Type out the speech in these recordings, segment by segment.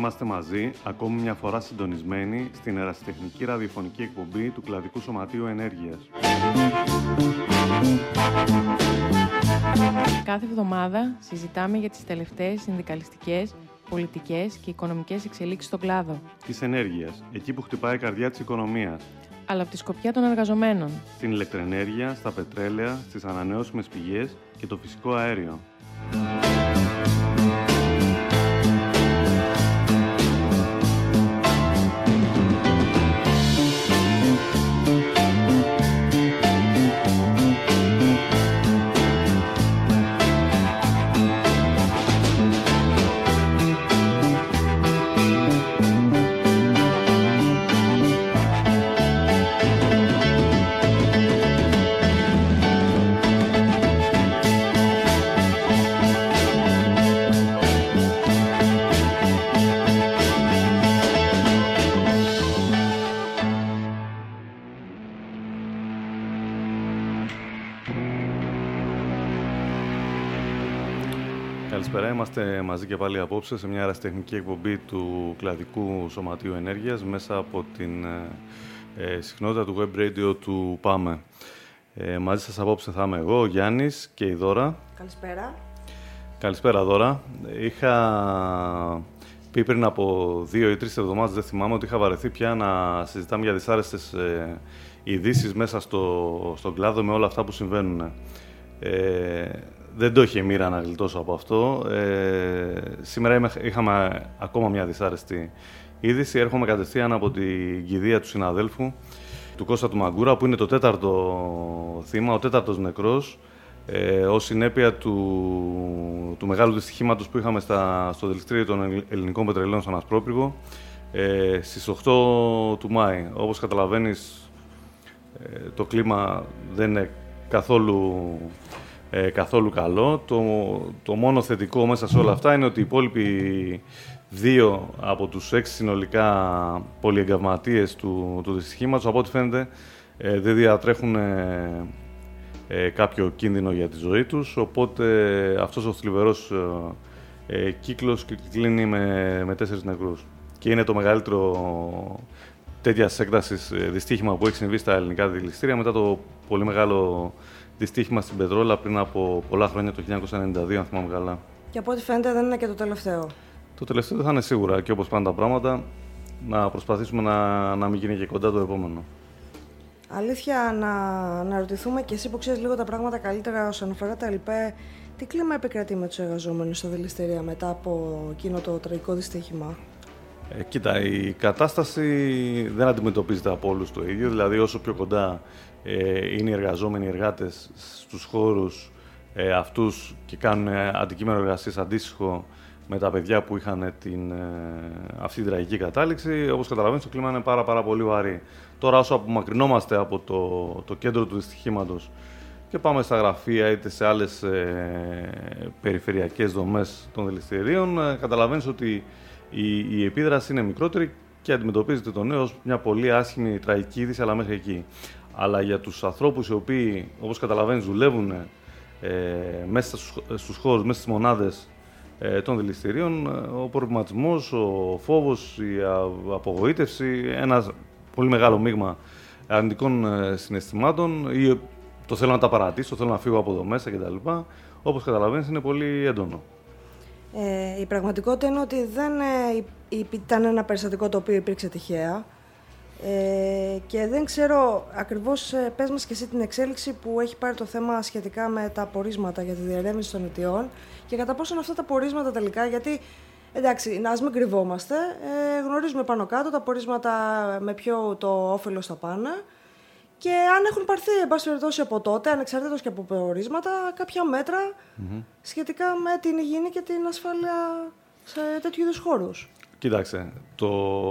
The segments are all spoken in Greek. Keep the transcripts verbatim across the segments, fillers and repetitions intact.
Είμαστε μαζί, ακόμη μια φορά συντονισμένοι, στην ερασιτεχνική ραδιοφωνική εκπομπή του Κλαδικού Σωματείου Ενέργειας. Κάθε εβδομάδα συζητάμε για τις τελευταίες συνδικαλιστικές, πολιτικές και οικονομικές εξελίξεις στον κλάδο. Της ενέργειας, εκεί που χτυπάει η καρδιά της οικονομίας. Αλλά από τη σκοπιά των εργαζομένων. Στην ηλεκτροενέργεια, στα πετρέλαια, στις ανανεώσιμες πηγές και το φυσικό αέριο. Καλησπέρα, είμαστε μαζί και πάλι απόψε σε μια ερασιτεχνική εκπομπή του Κλαδικού Σωματείου Ενέργειας μέσα από την ε, συχνότητα του web radio του ΠΑΜΕ. Ε, μαζί σας απόψε θα είμαι εγώ, ο Γιάννης και η Δώρα. Καλησπέρα. Καλησπέρα, Δώρα. Είχα πει πριν από δύο ή τρεις εβδομάδες, δεν θυμάμαι, ότι είχα βαρεθεί πια να συζητάμε για δυσάρεστες ε, ειδήσεις μέσα στο, στον κλάδο με όλα αυτά που συμβαίνουν. Ε, Δεν το είχε η μοίρα να γλιτώσω από αυτό. Ε, σήμερα είχαμε ακόμα μια δυσάρεστη είδηση. Έρχομαι κατευθείαν από την κηδεία του συναδέλφου, του Κώστα του Μαγκούρα, που είναι το τέταρτο θύμα, ο τέταρτος νεκρός, ε, ως συνέπεια του, του μεγάλου δυστυχήματος που είχαμε στα, στο δηληστήριο των ελληνικών πετρελαίων στον Ασπρόπυργο ε, στις οκτώ του Μάη. Όπως καταλαβαίνεις, ε, το κλίμα δεν είναι καθόλου... Ε, καθόλου καλό. Το, το μόνο θετικό μέσα σε όλα αυτά είναι ότι οι υπόλοιποι δύο από τους έξι συνολικά πολυεγκαυματίες του, του δυστυχήματος, από ό,τι φαίνεται, ε, δεν διατρέχουν ε, ε, κάποιο κίνδυνο για τη ζωή τους, οπότε αυτός ο θλιβερός ε, κύκλος κλείνει με, με τέσσερις νεκρούς. Και είναι το μεγαλύτερο τέτοιας έκτασης δυστύχημα που έχει συμβεί στα ελληνικά δηληστήρια μετά το πολύ μεγάλο δυστύχημα στην Πετρόλα πριν από πολλά χρόνια, το χίλια εννιακόσια ενενήντα δύο, αν θυμάμαι καλά. Και από ό,τι φαίνεται δεν είναι και το τελευταίο. Το τελευταίο δεν θα είναι σίγουρα, και όπως πάνε τα πράγματα, να προσπαθήσουμε να, να μην γίνει και κοντά το επόμενο. Αλήθεια, να, να ρωτηθούμε και εσύ που ξέρεις λίγο τα πράγματα καλύτερα όσον αφορά τα ΛΠΕ, τι κλίμα επικρατεί με τους εργαζόμενους στα δηληστήρια μετά από εκείνο το τραγικό δυστύχημα? Ε, κοίτα, η κατάσταση δεν αντιμετωπίζεται από όλους το ίδιο, δηλαδή όσο πιο κοντά ε, είναι οι εργαζόμενοι, οι εργάτες στους χώρους ε, αυτούς και κάνουν αντικείμενο εργασίας αντίστοιχο με τα παιδιά που είχαν την, ε, αυτή την τραγική κατάληξη, όπως καταλαβαίνεις, το κλίμα είναι πάρα, πάρα πολύ βαρύ. Τώρα, όσο απομακρυνόμαστε από το, το κέντρο του δυστυχήματος και πάμε στα γραφεία είτε σε άλλες ε, περιφερειακές δομές των δηληστηρίων, ε, καταλαβαίνεις ότι η, η επίδραση είναι μικρότερη και αντιμετωπίζεται το νέο ως μια πολύ άσχημη τραγική είδηση, αλλά μέχρι εκεί. Αλλά για τους ανθρώπους οι οποίοι, όπως καταλαβαίνεις, δουλεύουν ε, μέσα στους, στους χώρους, μέσα στις μονάδες ε, των δηληστηρίων, ο προβληματισμός, ο φόβος, η απογοήτευση, ένα πολύ μεγάλο μείγμα αρνητικών ε, συναισθημάτων, ή το θέλω να τα παρατήσω, το θέλω να φύγω από εδώ μέσα κτλ. Όπως καταλαβαίνεις, είναι πολύ έντονο. Ε, η πραγματικότητα είναι ότι δεν ε, ήταν ένα περιστατικό το οποίο υπήρξε τυχαία. Ε, και δεν ξέρω ακριβώς, ε, πες μας και εσύ την εξέλιξη που έχει πάρει το θέμα σχετικά με τα πορίσματα για τη διερεύνηση των αιτιών και κατά πόσο αυτά τα πορίσματα τελικά, γιατί εντάξει, να ας μην κρυβόμαστε, ε, γνωρίζουμε πάνω κάτω τα πορίσματα με ποιο το όφελος θα πάνε και αν έχουν πάρθει, εν πάση περιπτώσει, από τότε, ανεξαρτήτως και από πορίσματα, κάποια μέτρα mm-hmm. σχετικά με την υγιεινή και την ασφάλεια σε τέτοιου είδους χώρους. Κοίταξε, το...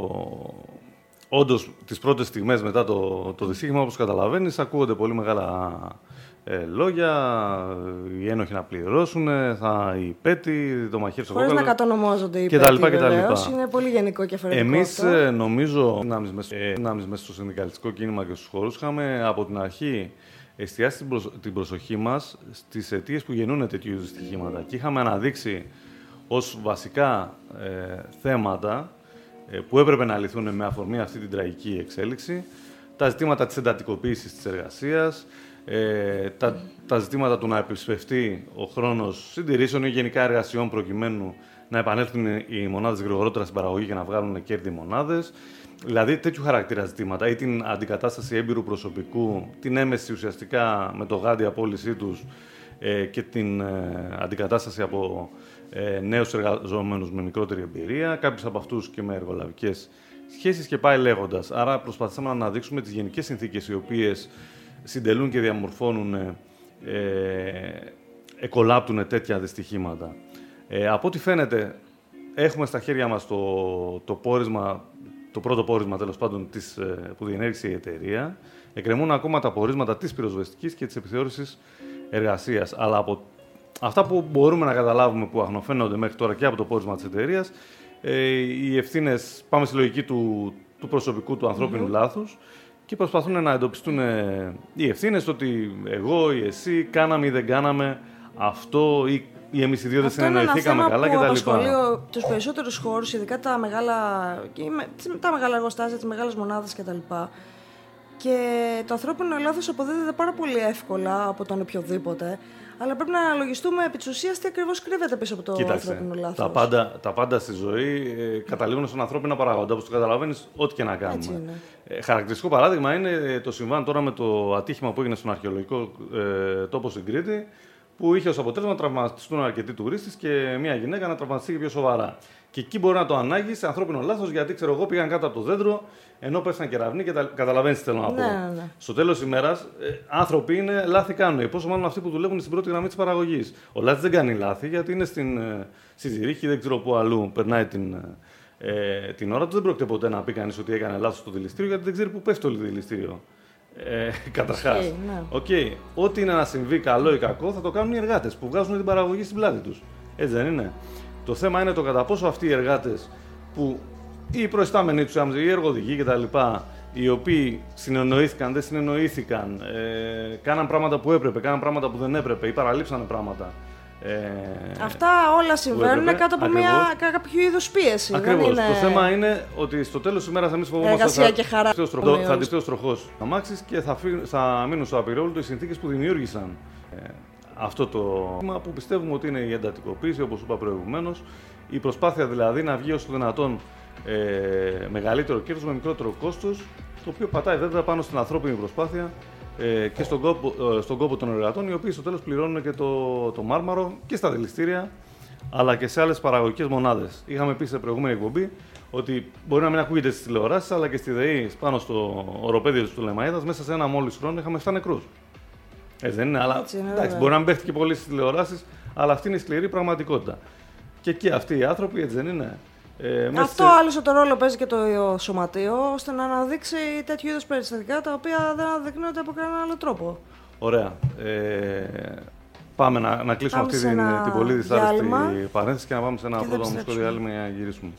Όντως, τις πρώτες στιγμές μετά το, το δυστύχημα, όπως καταλαβαίνεις, ακούγονται πολύ μεγάλα ε, λόγια, οι ένοχοι να πληρώσουν, θα, οι πέτοι, το μαχαίρι στο κόκκαλο. Χωρίς να κατονομάζονται οι πέτοι, βεβαίως, είναι πολύ γενικό και αφαιρετικό. Εμείς, αυτό. Ε, νομίζω, δυνάμεις μέσα στο συνδικαλιστικό κίνημα και στους χώρους, είχαμε από την αρχή εστιάσει την, προσ, την προσοχή μας στις αιτίες που γεννούν τέτοιου είδους δυστυχήματα. Και είχαμε αναδείξει ως βασικά ε, θέματα ε, που έπρεπε να λυθούν με αφορμή αυτή την τραγική εξέλιξη, τα ζητήματα της εντατικοποίησης της εργασίας, ε, τα, τα ζητήματα του να επισπευτεί ο χρόνος συντηρήσεων ή γενικά εργασιών προκειμένου να επανέλθουν οι μονάδες γρηγορότερα στην παραγωγή και να βγάλουν κέρδη μονάδες. Δηλαδή τέτοιου χαρακτήρα ζητήματα ή την αντικατάσταση έμπειρου προσωπικού, την έμεση ουσιαστικά με το γάντι απόλυσή τους ε, και την ε, αντικατάσταση από ε, νέους εργαζόμενους με μικρότερη εμπειρία, κάποιους από αυτούς και με εργολαβικές σχέσεις και πάει λέγοντας. Άρα προσπαθήσαμε να αναδείξουμε τις γενικές συνθήκες οι οποίες συντελούν και διαμορφώνουν, ε, εκολάπτουν τέτοια δυστυχήματα. Ε, από ό,τι φαίνεται, έχουμε στα χέρια μας το, το πόρισμα, το πρώτο πόρισμα τέλος πάντων της, που διενέργησε η εταιρεία. Εκκρεμούν ακόμα τα πορίσματα της πυροσβεστικής και της επιθεώρησης εργασίας. Αλλά από αυτά που μπορούμε να καταλάβουμε που αγνοφαίνονται μέχρι τώρα και από το πόρισμα της εταιρείας, ε, οι ευθύνες, πάμε στη λογική του, του προσωπικού, του ανθρώπινου mm-hmm. λάθους και προσπαθούν να εντοπιστούν ε, οι ευθύνες, ότι εγώ ή εσύ κάναμε ή δεν κάναμε αυτό ή ή εμείς οι δύο δεν συνεννοηθήκαμε καλά κτλ. Αυτό είναι ένα θέμα που απασχολεί τους περισσότερους χώρους, ειδικά τα μεγάλα, τα μεγάλα εργοστάσια, τις μεγάλες μονάδες κτλ. Και το ανθρώπινο λάθος αποδίδεται πάρα πολύ εύκολα από τον οποιοδήποτε. Αλλά πρέπει να αναλογιστούμε επί της ουσίας τι ακριβώς κρύβεται πίσω από το Κοίταξε, ανθρώπινο λάθος. Τα πάντα, τα πάντα στη ζωή ε, καταλήγουν στον ανθρώπινο παράγοντα, όπως το καταλαβαίνεις, ό,τι και να κάνουμε. Ε, χαρακτηριστικό παράδειγμα είναι το συμβάν τώρα με το ατύχημα που έγινε στον αρχαιολογικό ε, τόπο στην Κρήτη, που είχε ως αποτέλεσμα να τραυματιστούν αρκετοί τουρίστες και μια γυναίκα να τραυματιστεί και πιο σοβαρά. Και εκεί μπορεί να το ανάγει σε ανθρώπινο λάθος, γιατί ξέρω εγώ πήγαν κάτω από το δέντρο, ενώ πέσαν κεραυνοί και τα... καταλαβαίνεις τι θέλω να πω. Ναι, ναι. Στο τέλος της ημέρας, ε, άνθρωποι είναι, λάθη κάνουν. Πόσο μάλλον αυτοί που δουλεύουν στην πρώτη γραμμή της παραγωγής. Ο Λάτης δεν κάνει λάθη, γιατί είναι στην, ε, στη Ζηρίχη, δεν ξέρω πού αλλού περνάει την, ε, την ώρα του. Δεν πρόκειται ποτέ να πει κανείς ότι έκανε λάθος στο δηληστήριο, γιατί δεν ξέρει πού πέφτει το δηληστήριο. Ε, καταρχάς, ναι. okay. Ό,τι είναι να συμβεί καλό ή κακό θα το κάνουν οι εργάτες που βγάζουν την παραγωγή στην πλάτη τους. Έτσι δεν είναι? Το θέμα είναι το κατά πόσο αυτοί οι εργάτες που οι προϊστάμενοι τους, οι εργοδηγοί κτλ., οι οποίοι συνεννοήθηκαν, δεν συνεννοήθηκαν, ε, κάναν πράγματα που έπρεπε, κάναν πράγματα που δεν έπρεπε ή παραλείψανε πράγματα. Ε, Αυτά όλα συμβαίνουν κάτω από μια, κάποιο είδους πίεση. Ακριβώς. Είναι... Το θέμα είναι ότι στο τέλος της ημέρας εμείς φοβόμαστε ότι θα, θα αντιπτεί ο στροχός αμάξης και θα, φύ, θα μείνουν στο απειρόλυτο οι συνθήκες που δημιούργησαν ε, αυτό το θέμα που πιστεύουμε ότι είναι η εντατικοποίηση, όπως είπα προηγουμένως, η προσπάθεια δηλαδή να βγει όσο δυνατόν ε, μεγαλύτερο κέρδος με μικρότερο κόστος, το οποίο πατάει βέβαια πάνω στην ανθρώπινη προσπάθεια και στον κόπο, στον κόπο των εργατών, οι οποίοι στο τέλος πληρώνουν και το, το μάρμαρο και στα δηληστήρια, αλλά και σε άλλες παραγωγικές μονάδες. Είχαμε πει σε προηγούμενη εκπομπή ότι μπορεί να μην ακούγεται στις τηλεοράσεις, αλλά και στη ΔΕΗ, πάνω στο οροπέδιο του Λεμαΐδας, μέσα σε ένα μόλις χρόνο είχαμε επτά νεκρούς. Έτσι δεν είναι? Αλλά έτσι είναι, εντάξει, μπορεί να μην παίχτηκε πολύ στις τηλεοράσεις, αλλά αυτή είναι η σκληρή πραγματικότητα. Και εκεί αυτοί οι άνθρωποι, έτσι δεν είναι? Ε, Αυτό σε... άλλωστε το ρόλο παίζει και το σωματείο, ώστε να αναδείξει τέτοιου είδους περιστατικά τα οποία δεν αναδεικνύονται από κανέναν άλλο τρόπο. Ωραία. Ε, πάμε να, να κλείσουμε πάμε αυτή την, την πολύ δυσάρεστη παρένθεση και να πάμε σε ένα πρώτο μουσικό διάλειμμα για να γυρίσουμε.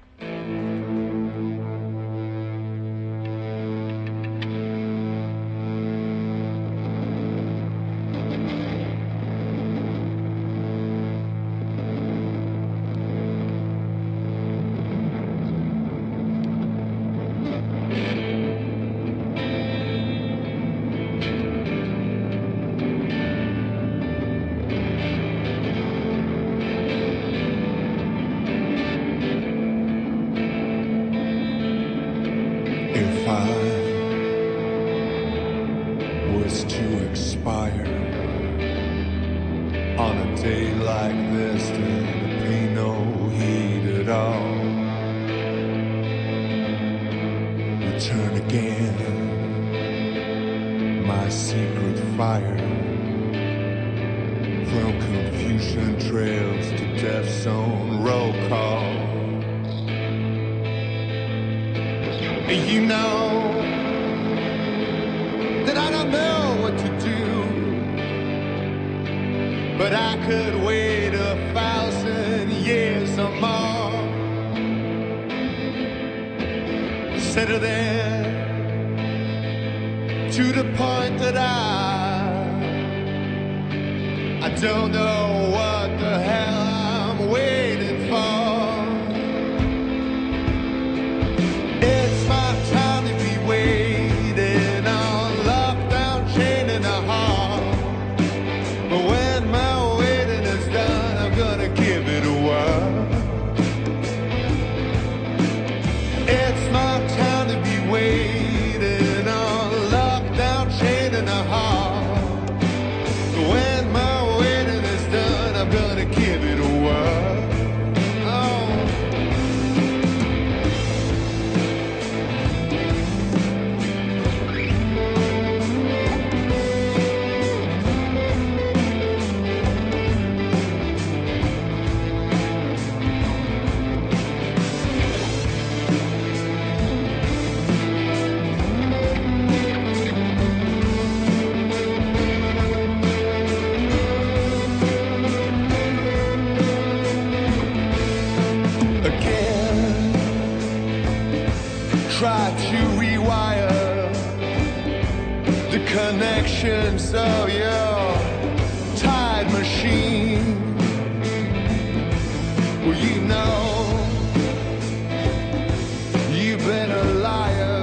To the point that I I don't know what the hell I'm waiting try to rewire the connections of your tide machine. Well, you know you've been a liar,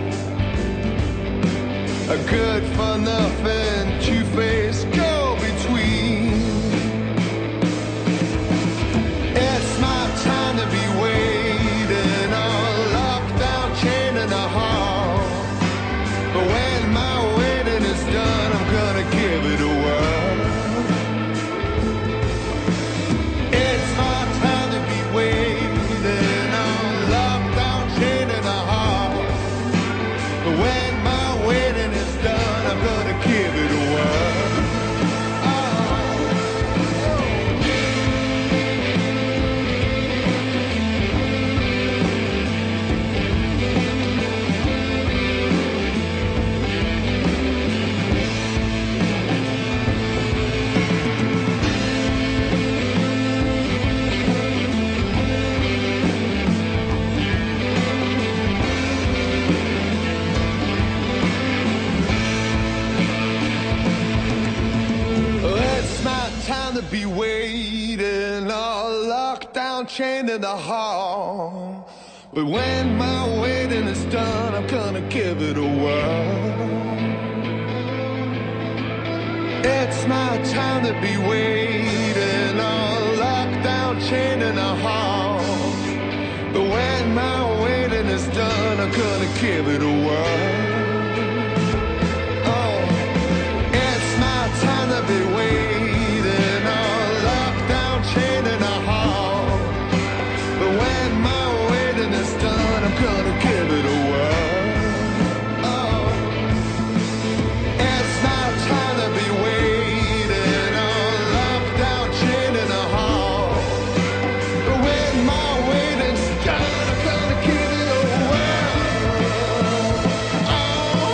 a good for nothing, two-faced go-between. It's my time to be waiting on lockdown, chain in the hall. But when my waiting is done, I'm gonna give it a whirl. It's my time to be waiting on lockdown, chain in the hall. But when my waiting is done, I'm gonna give it a whirl. To be waiting all locked down, chained in the hall. But when my waiting is done, I'm gonna give it a whirl. It's my time to be waiting all locked down, chained in the hall. But when my waiting is done, I'm gonna give it a whirl. Oh, it's my time to be waiting. Chain in a hall. But when my waiting is done, I'm gonna give it a whirl. Oh, it's my time to be waiting on lockdown, chain in a hall. But when my waiting's done, I'm gonna give it a whirl. Oh.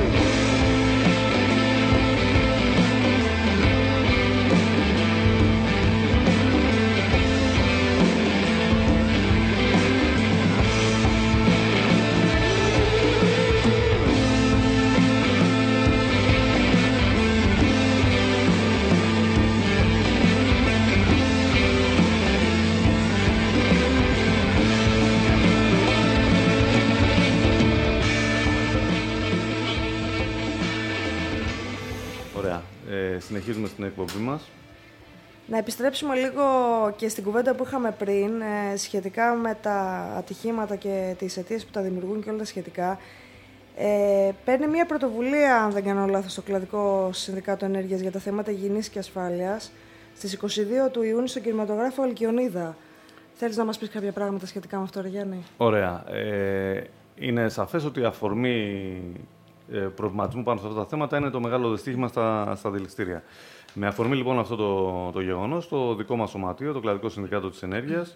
Ε, συνεχίζουμε στην εκπομπή μας. Να επιστρέψουμε λίγο και στην κουβέντα που είχαμε πριν ε, σχετικά με τα ατυχήματα και τις αιτίες που τα δημιουργούν και όλα τα σχετικά. Ε, παίρνει μια πρωτοβουλία, αν δεν κάνω λάθος, στο Κλαδικό Συνδικάτο Ενέργειας για τα θέματα υγιεινής και ασφάλειας στις είκοσι δύο του Ιούνιου στον κινηματογράφο Αλκιονίδα. Θέλεις να μας πεις κάποια πράγματα σχετικά με αυτό, Γιάννη? Ωραία. Ε, είναι σαφές ότι η αφορμή ε, προβληματισμού πάνω σε αυτά τα θέματα είναι το μεγάλο δυστύχημα στα, στα δηληστήρια. Με αφορμή λοιπόν αυτό το, το γεγονός, το δικό μας σωματείο, το Κλαδικό Συνδικάτο της Ενέργειας,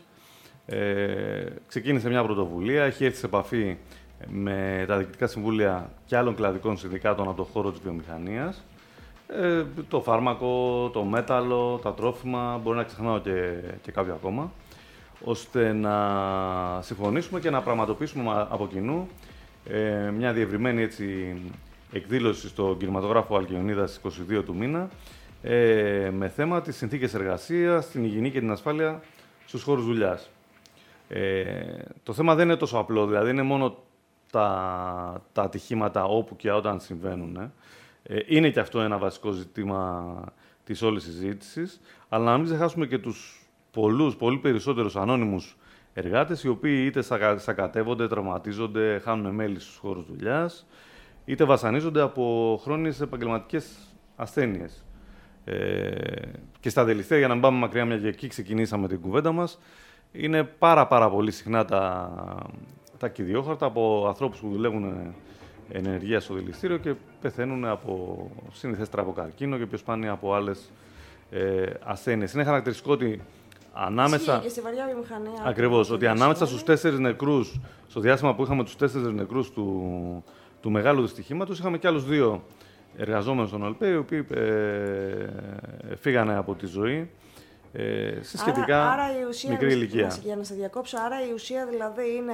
ε, ξεκίνησε μια πρωτοβουλία, έχει έρθει σε επαφή με τα διοικητικά συμβούλια και άλλων κλαδικών συνδικάτων από το χώρο της βιομηχανίας. Ε, το φάρμακο, το μέταλλο, τα τρόφιμα, μπορεί να ξεχνάω και, και κάποιο ακόμα, ώστε να συμφωνήσουμε και να πραγματοποιήσουμε από κοινού ε, μια διευρυμένη έτσι, εκδήλωση στο κινηματογράφο Αλκιονίδα στις είκοσι δύο του μήνα, ε, με θέμα τις συνθήκες εργασίας, την υγιεινή και την ασφάλεια στους χώρους δουλειάς. Ε, το θέμα δεν είναι τόσο απλό, δηλαδή είναι μόνο τα, τα ατυχήματα όπου και όταν συμβαίνουν. Ε, είναι και αυτό ένα βασικό ζήτημα της όλης συζήτησης, αλλά να μην ξεχάσουμε και τους πολλούς, πολύ περισσότερους ανώνυμους εργάτες, οι οποίοι είτε σακατεύονται, τραυματίζονται, χάνουν μέλη στους χώρους δουλειάς, είτε βασανίζονται από χρόνιες επαγγελματικές ασθένειες. Ε, και στα δηληστήρια, για να μην πάμε μακριά, μια και εκεί ξεκινήσαμε την κουβέντα μας, είναι πάρα πάρα πολύ συχνά τα, τα κυδιόχαρτα από ανθρώπους που δουλεύουν ενεργεία στο δηληστήριο και πεθαίνουν από συνηθέστερα από καρκίνο και πιο σπάνια από άλλες ε, ασθένειες. Είναι χαρακτηριστικό ότι ανάμεσα. Και στη βαριά βιομηχανία. Ακριβώς, ότι ανάμεσα στους τέσσερις νεκρούς, στο διάστημα που είχαμε τους τέσσερις νεκρούς του, του μεγάλου δυστυχήματος, είχαμε και άλλους δύο εργαζόμενους στον ΟΛΠΕ, οι οποίοι ε, φύγανε από τη ζωή ε, σε σχετικά άρα, άρα η ουσία, μικρή ηλικία. Για να σε διακόψω, άρα η ουσία δηλαδή είναι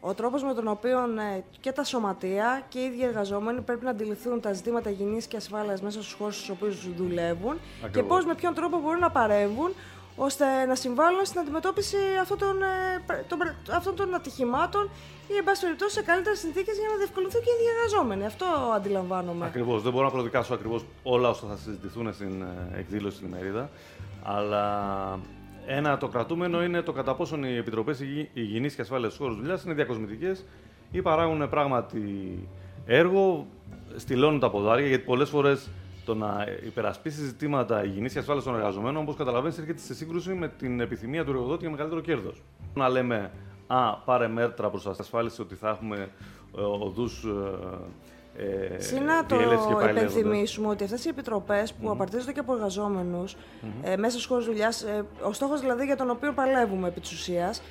ο τρόπος με τον οποίο ε, και τα σωματεία και οι ίδιοι εργαζόμενοι πρέπει να αντιληφθούν τα ζητήματα υγιεινής και ασφάλειας μέσα στους χώρους στους οποίους δουλεύουν. Ακριβώς. Και πώς, με ποιον τρόπο μπορούν να παρέμβουν ώστε να συμβάλλουν στην αντιμετώπιση αυτών των, των, αυτών των ατυχημάτων ή, εν πάση περιπτώσει, σε καλύτερες συνθήκες για να διευκολυνθούν και οι ίδιοι εργαζόμενοι. Αυτό αντιλαμβάνομαι. Ακριβώς. Δεν μπορώ να προδικάσω ακριβώς όλα όσα θα συζητηθούν στην εκδήλωση στην ημερίδα. Αλλά ένα το κρατούμενο είναι το κατά πόσον οι επιτροπές υγιεινής και ασφάλειας στους χώρους δουλειάς είναι διακοσμητικές ή παράγουν πράγματι έργο, στυλώνουν τα ποδάρια, γιατί πολλές φορές το να υπερασπίσει ζητήματα υγιεινής και ασφάλειας των εργαζομένων, όπως καταλαβαίνεις, έρχεται σε σύγκρουση με την επιθυμία του εργοδότη για μεγαλύτερο κέρδος. Να λέμε, α, πάρε μέτρα προς ασφάλιση ότι θα έχουμε ε, οδούς ε, Συνα το υπενθυμίσουμε ότι αυτές οι επιτροπές που mm-hmm. απαρτίζονται και από εργαζόμενους mm-hmm. ε, μέσα στους χώρους δουλειάς, ε, ο στόχος δηλαδή για τον οποίο παλεύουμε επί της ουσίας,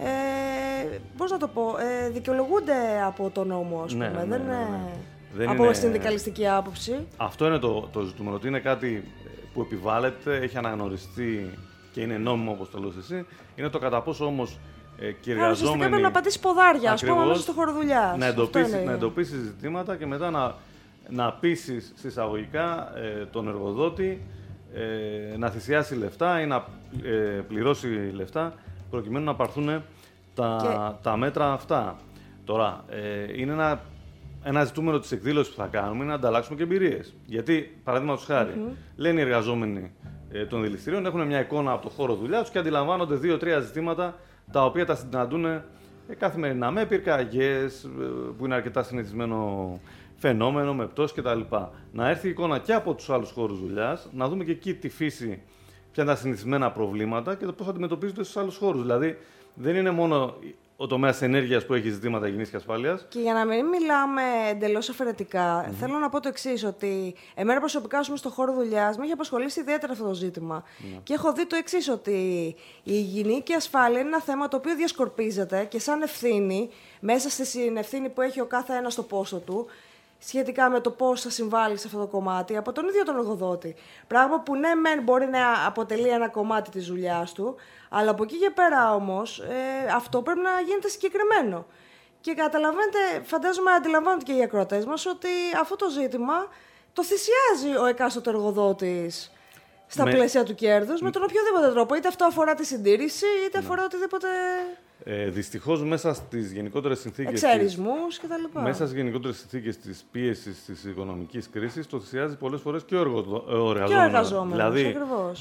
ε, πώς να το πω, ε, δικαιολογούνται από τον νόμο, ας πούμε. Ναι, ναι, ναι, ναι, ναι. Δεν από είναι... συνδικαλιστική άποψη. Αυτό είναι το, το ζητούμενο, ότι είναι κάτι που επιβάλλεται, έχει αναγνωριστεί και είναι νόμιμο, όπως το λέω εσύ. Είναι το κατά πόσο όμως ε, και οι εργαζόμενοι... πρέπει να πατήσει ποδάρια, ας πούμε, μέσα στο χώρο δουλειάς. Να εντοπίσει, να εντοπίσει ζητήματα και μετά να, να πείσεις συσσαγωγικά ε, τον εργοδότη ε, να θυσιάσει λεφτά ή να ε, πληρώσει λεφτά προκειμένου να πάρθουν τα, και... τα μέτρα αυτά. Τώρα, ε, είναι ένα... Ένα ζητούμενο της εκδήλωσης που θα κάνουμε είναι να ανταλλάξουμε και εμπειρίες. Γιατί, παραδείγματος χάρη, mm-hmm. λένε οι εργαζόμενοι ε, των δηληστηρίων, έχουν μια εικόνα από το χώρο δουλειά τους και αντιλαμβάνονται δύο-τρία ζητήματα τα οποία τα συναντούν ε, καθημερινά με πυρκαγιές, ε, που είναι αρκετά συνηθισμένο φαινόμενο, με πτώσεις κτλ. Να έρθει η εικόνα και από τους άλλους χώρους δουλειάς, να δούμε και εκεί τη φύση, ποια είναι τα συνηθισμένα προβλήματα και το πώς αντιμετωπίζονται στους άλλους χώρους. Δηλαδή, δεν είναι μόνο ο τομέας ενέργειας που έχει ζητήματα υγιεινής και ασφάλειας. Και για να μην μιλάμε εντελώς αφαιρετικά, mm-hmm. θέλω να πω το εξής, ότι εμένα προσωπικά, ας πούμε, στον χώρο δουλειάς με έχει απασχολήσει ιδιαίτερα αυτό το ζήτημα. Mm-hmm. Και έχω δει το εξής, ότι η υγιεινή και η ασφάλεια είναι ένα θέμα το οποίο διασκορπίζεται και σαν ευθύνη, μέσα στην ευθύνη που έχει ο κάθε ένας στο πόστο του, σχετικά με το πώς θα συμβάλλει σε αυτό το κομμάτι από τον ίδιο τον εργοδότη. Πράγμα που ναι, μεν μπορεί να αποτελεί ένα κομμάτι της δουλειάς του, αλλά από εκεί και πέρα όμως ε, αυτό πρέπει να γίνεται συγκεκριμένο. Και καταλαβαίνετε, φαντάζομαι αντιλαμβάνονται και οι ακροατές μας, ότι αυτό το ζήτημα το θυσιάζει ο εκάστοτε εργοδότης στα με... πλαίσια του κέρδους, με τον οποιοδήποτε τρόπο. Είτε αυτό αφορά τη συντήρηση, είτε ναι. αφορά οτιδήποτε. Ε, δυστυχώς, μέσα στις γενικότερες συνθήκες. Εξαρισμούς κτλ. Μέσα στις γενικότερες συνθήκες της πίεσης της οικονομικής κρίσης, το θυσιάζει πολλές φορές και ο, εργοδο... ο εργαζόμενος. εργαζόμενος δηλαδή,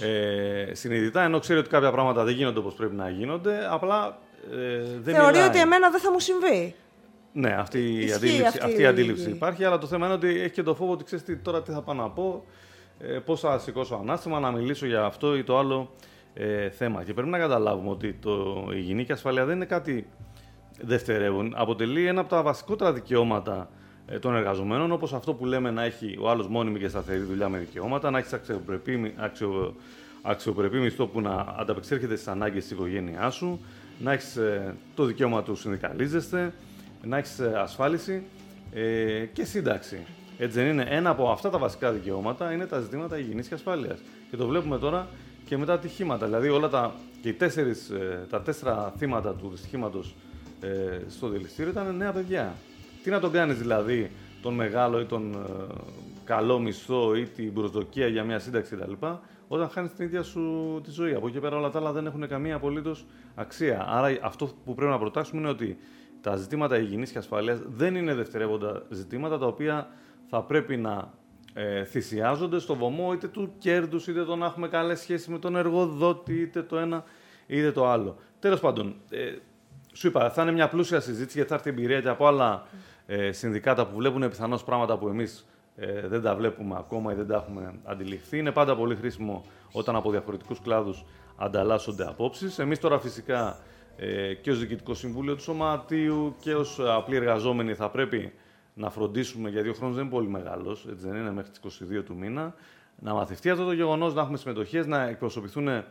ε, συνειδητά, ενώ ξέρει ότι κάποια πράγματα δεν γίνονται όπως πρέπει να γίνονται, απλά ε, δεν θεωρεί μιλάει. ότι εμένα δεν θα μου συμβεί. Ναι, αυτή η αντίληψη, αυτή αυτή η αντίληψη υπάρχει, αλλά το θέμα είναι ότι έχει και το φόβο ότι ξέρεις τι, τώρα τι θα πάω να πω, ε, πώς θα σηκώσω ανάστημα, να μιλήσω για αυτό ή το άλλο ε, θέμα. Και πρέπει να καταλάβουμε ότι το, η υγιεινή και ασφάλεια δεν είναι κάτι δευτερεύον. Αποτελεί ένα από τα βασικότερα δικαιώματα ε, των εργαζομένων, όπως αυτό που λέμε να έχει ο άλλος μόνιμη και σταθερή δουλειά με δικαιώματα, να έχει αξιοπρεπή, αξιο, αξιοπρεπή μισθό που να ανταπεξέρχεται στις ανάγκες της οικογένειάς σου, να έχει ε, το δικαίωμα του συνδικαλίζεστε, να έχει ασφάλιση ε, και σύνταξη. Έτσι δεν είναι? Ένα από αυτά τα βασικά δικαιώματα είναι τα ζητήματα υγιεινής και ασφάλειας. Και το βλέπουμε τώρα και με τα ατυχήματα. Δηλαδή, όλα τα, και οι τέσσερις, τα τέσσερα θύματα του δυστυχήματος ε, στο δηληστήριο ήταν νέα παιδιά. Τι να τον κάνεις δηλαδή, τον μεγάλο ή τον ε, καλό μισθό ή την προσδοκία για μια σύνταξη κτλ., όταν χάνεις την ίδια σου τη ζωή. Από εκεί πέρα όλα τα άλλα δεν έχουν καμία απολύτως αξία. Άρα, αυτό που πρέπει να προτάξουμε είναι ότι τα ζητήματα υγιεινής και ασφαλείας δεν είναι δευτερεύοντα ζητήματα τα οποία θα πρέπει να ε, θυσιάζονται στο βωμό είτε του κέρδους, είτε το να έχουμε καλές σχέσεις με τον εργοδότη, είτε το ένα είτε το άλλο. Τέλος πάντων, ε, σου είπα, θα είναι μια πλούσια συζήτηση γιατί θα έρθει εμπειρία και από άλλα ε, συνδικάτα που βλέπουν πιθανώς πράγματα που εμείς ε, δεν τα βλέπουμε ακόμα ή δεν τα έχουμε αντιληφθεί. Είναι πάντα πολύ χρήσιμο όταν από διαφορετικούς κλάδους ανταλλάσσονται απόψεις. Εμείς τώρα φυσικά ε, και ως Διοικητικό Συμβούλιο του Σωματείου και ως απλοί εργαζόμενοι θα πρέπει να φροντίσουμε, γιατί ο χρόνος δεν είναι πολύ μεγάλος, έτσι δεν είναι, μέχρι τις είκοσι δύο του μήνα, να μαθευτεί αυτό το γεγονός, να έχουμε συμμετοχές, να εκπροσωπηθούν ε,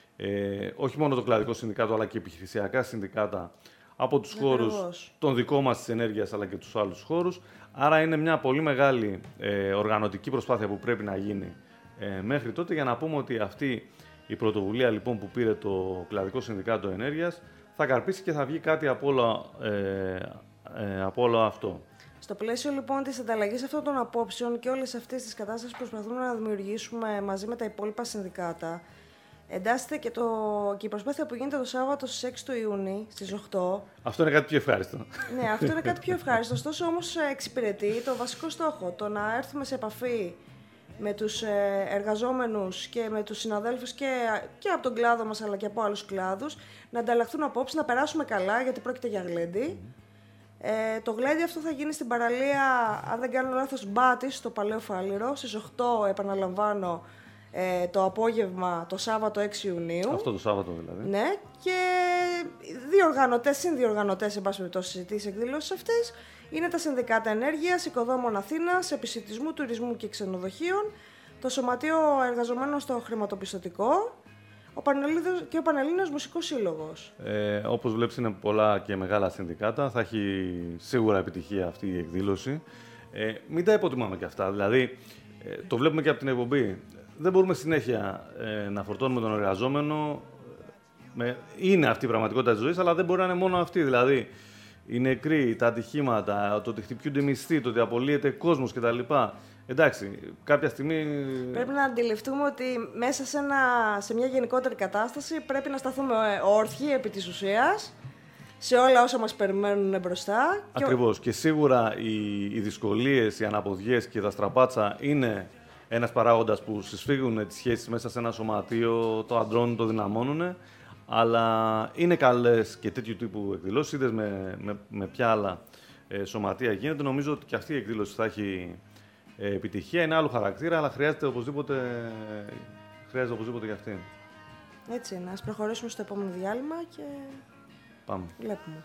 όχι μόνο το κλαδικό συνδικάτο, αλλά και επιχειρησιακά συνδικάτα από τους χώρους των δικών μας της ενέργειας, αλλά και τους άλλους χώρους. Άρα είναι μια πολύ μεγάλη ε, οργανωτική προσπάθεια που πρέπει να γίνει ε, μέχρι τότε, για να πούμε ότι αυτή η πρωτοβουλία λοιπόν, που πήρε το Κλαδικό Συνδικάτο Ενέργειας θα καρπίσει και θα βγει κάτι από όλο, ε, ε, από όλο αυτό. Στο πλαίσιο λοιπόν της ανταλλαγής αυτών των απόψεων και όλες αυτές τις κατάστασεις που προσπαθούμε να δημιουργήσουμε μαζί με τα υπόλοιπα συνδικάτα, εντάσσεται και, το, και η προσπάθεια που γίνεται το Σάββατο στις έξι του Ιούνιου, στις οκτώ. Αυτό είναι κάτι πιο ευχάριστο. Ναι, αυτό είναι κάτι πιο ευχάριστο. Ωστόσο όμως εξυπηρετεί το βασικό στόχο, το να έρθουμε σε επαφή με τους εργαζόμενους και με τους συναδέλφους και, και από τον κλάδο μας αλλά και από άλλους κλάδους, να ανταλλαχθούν απόψεις, να περάσουμε καλά, γιατί πρόκειται για γλέντι. Ε, το γλέντι αυτό θα γίνει στην παραλία, αν δεν κάνω λάθος, Μπάτης, στο Παλαιό Φάληρο, στις οκτώ, επαναλαμβάνω, ε, το απόγευμα, το Σάββατο έξι Ιουνίου. Αυτό το Σάββατο δηλαδή. Ναι, και διοργανωτές, συνδιοργανωτές, εν πάση περιπτώσει, τις εκδηλώσεις αυτές, είναι τα Συνδικάτα Ενέργειας, Οικοδόμων Αθήνας, Επισιτισμού, Τουρισμού και Ξενοδοχείων, το Σωματείο Εργαζομένων στο Χρηματοπιστωτικό, ο και ο Πανελλήνιος Μουσικός Σύλλογος. Ε, όπως βλέπεις είναι πολλά και μεγάλα συνδικάτα, θα έχει σίγουρα επιτυχία αυτή η εκδήλωση. Ε, μην τα υποτιμάμε και αυτά, δηλαδή ε, το βλέπουμε και από την εκπομπή. Δεν μπορούμε συνέχεια ε, να φορτώνουμε τον εργαζόμενο, με, είναι αυτή η πραγματικότητα της ζωής, αλλά δεν μπορεί να είναι μόνο αυτή, δηλαδή οι νεκροί, τα ατυχήματα, το ότι χτυπιούνται μισθοί, το ότι απολύεται κόσμος κτλ. Εντάξει, κάποια στιγμή... Πρέπει να αντιληφθούμε ότι μέσα σε, ένα, σε μια γενικότερη κατάσταση πρέπει να σταθούμε όρθιοι επί της ουσίας σε όλα όσα μας περιμένουν μπροστά. Ακριβώς. Και σίγουρα οι, οι δυσκολίες, οι αναποδιές και τα στραπάτσα είναι ένας παράγοντας που συσφίγουν τις σχέσεις μέσα σε ένα σωματείο, το αντρώνουν, το δυναμώνουν. Αλλά είναι καλές και τέτοιου τύπου εκδηλώσεις. Είδες με, με, με ποια άλλα ε, σωματεία γίνεται. Νομίζω ότι και αυτή η εκδήλωση θα έχει ε, επιτυχία. Είναι άλλο χαρακτήρα, αλλά χρειάζεται οπωσδήποτε, χρειάζεται οπωσδήποτε για αυτή. Έτσι είναι. Ας προχωρήσουμε στο επόμενο διάλειμμα και πάμε. Βλέπουμε.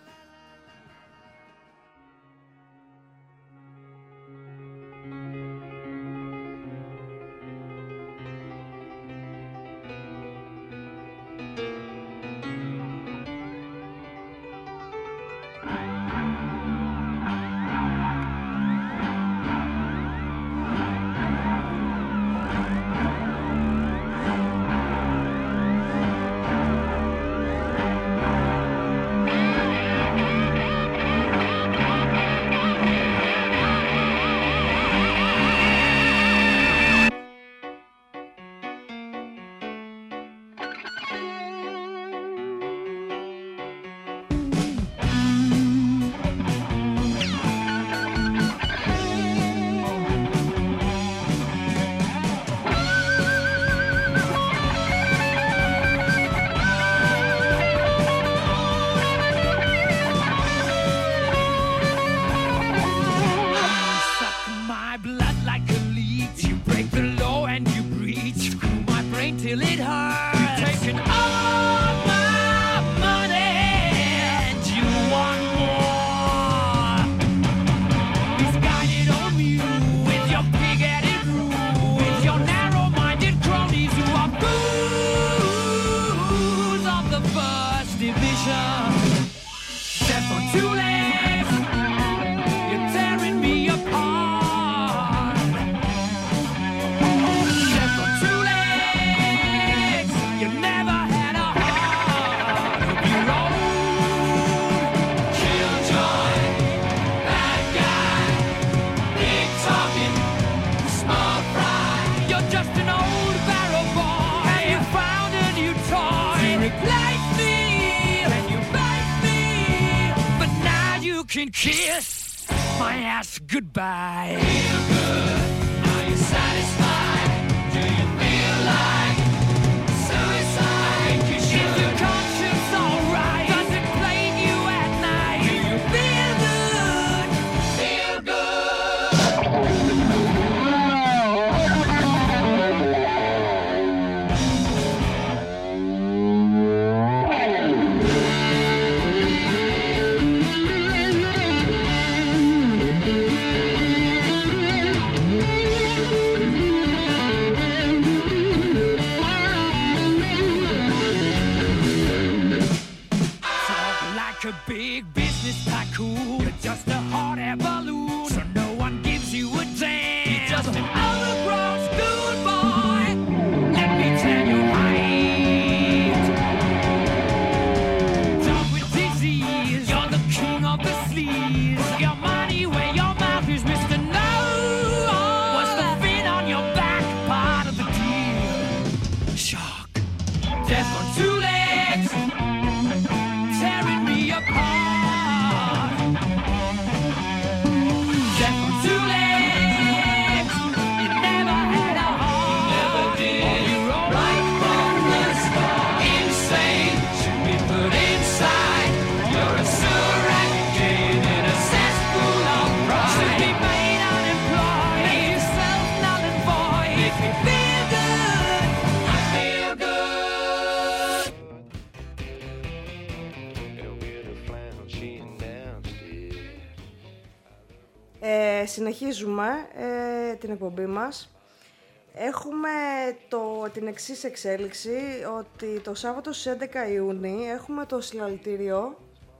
Ε, συνεχίζουμε ε, την εκπομπή μας. Έχουμε το, την εξής εξέλιξη, ότι το Σάββατο στις έντεκα Ιουνίου έχουμε το συλλαλητήριο.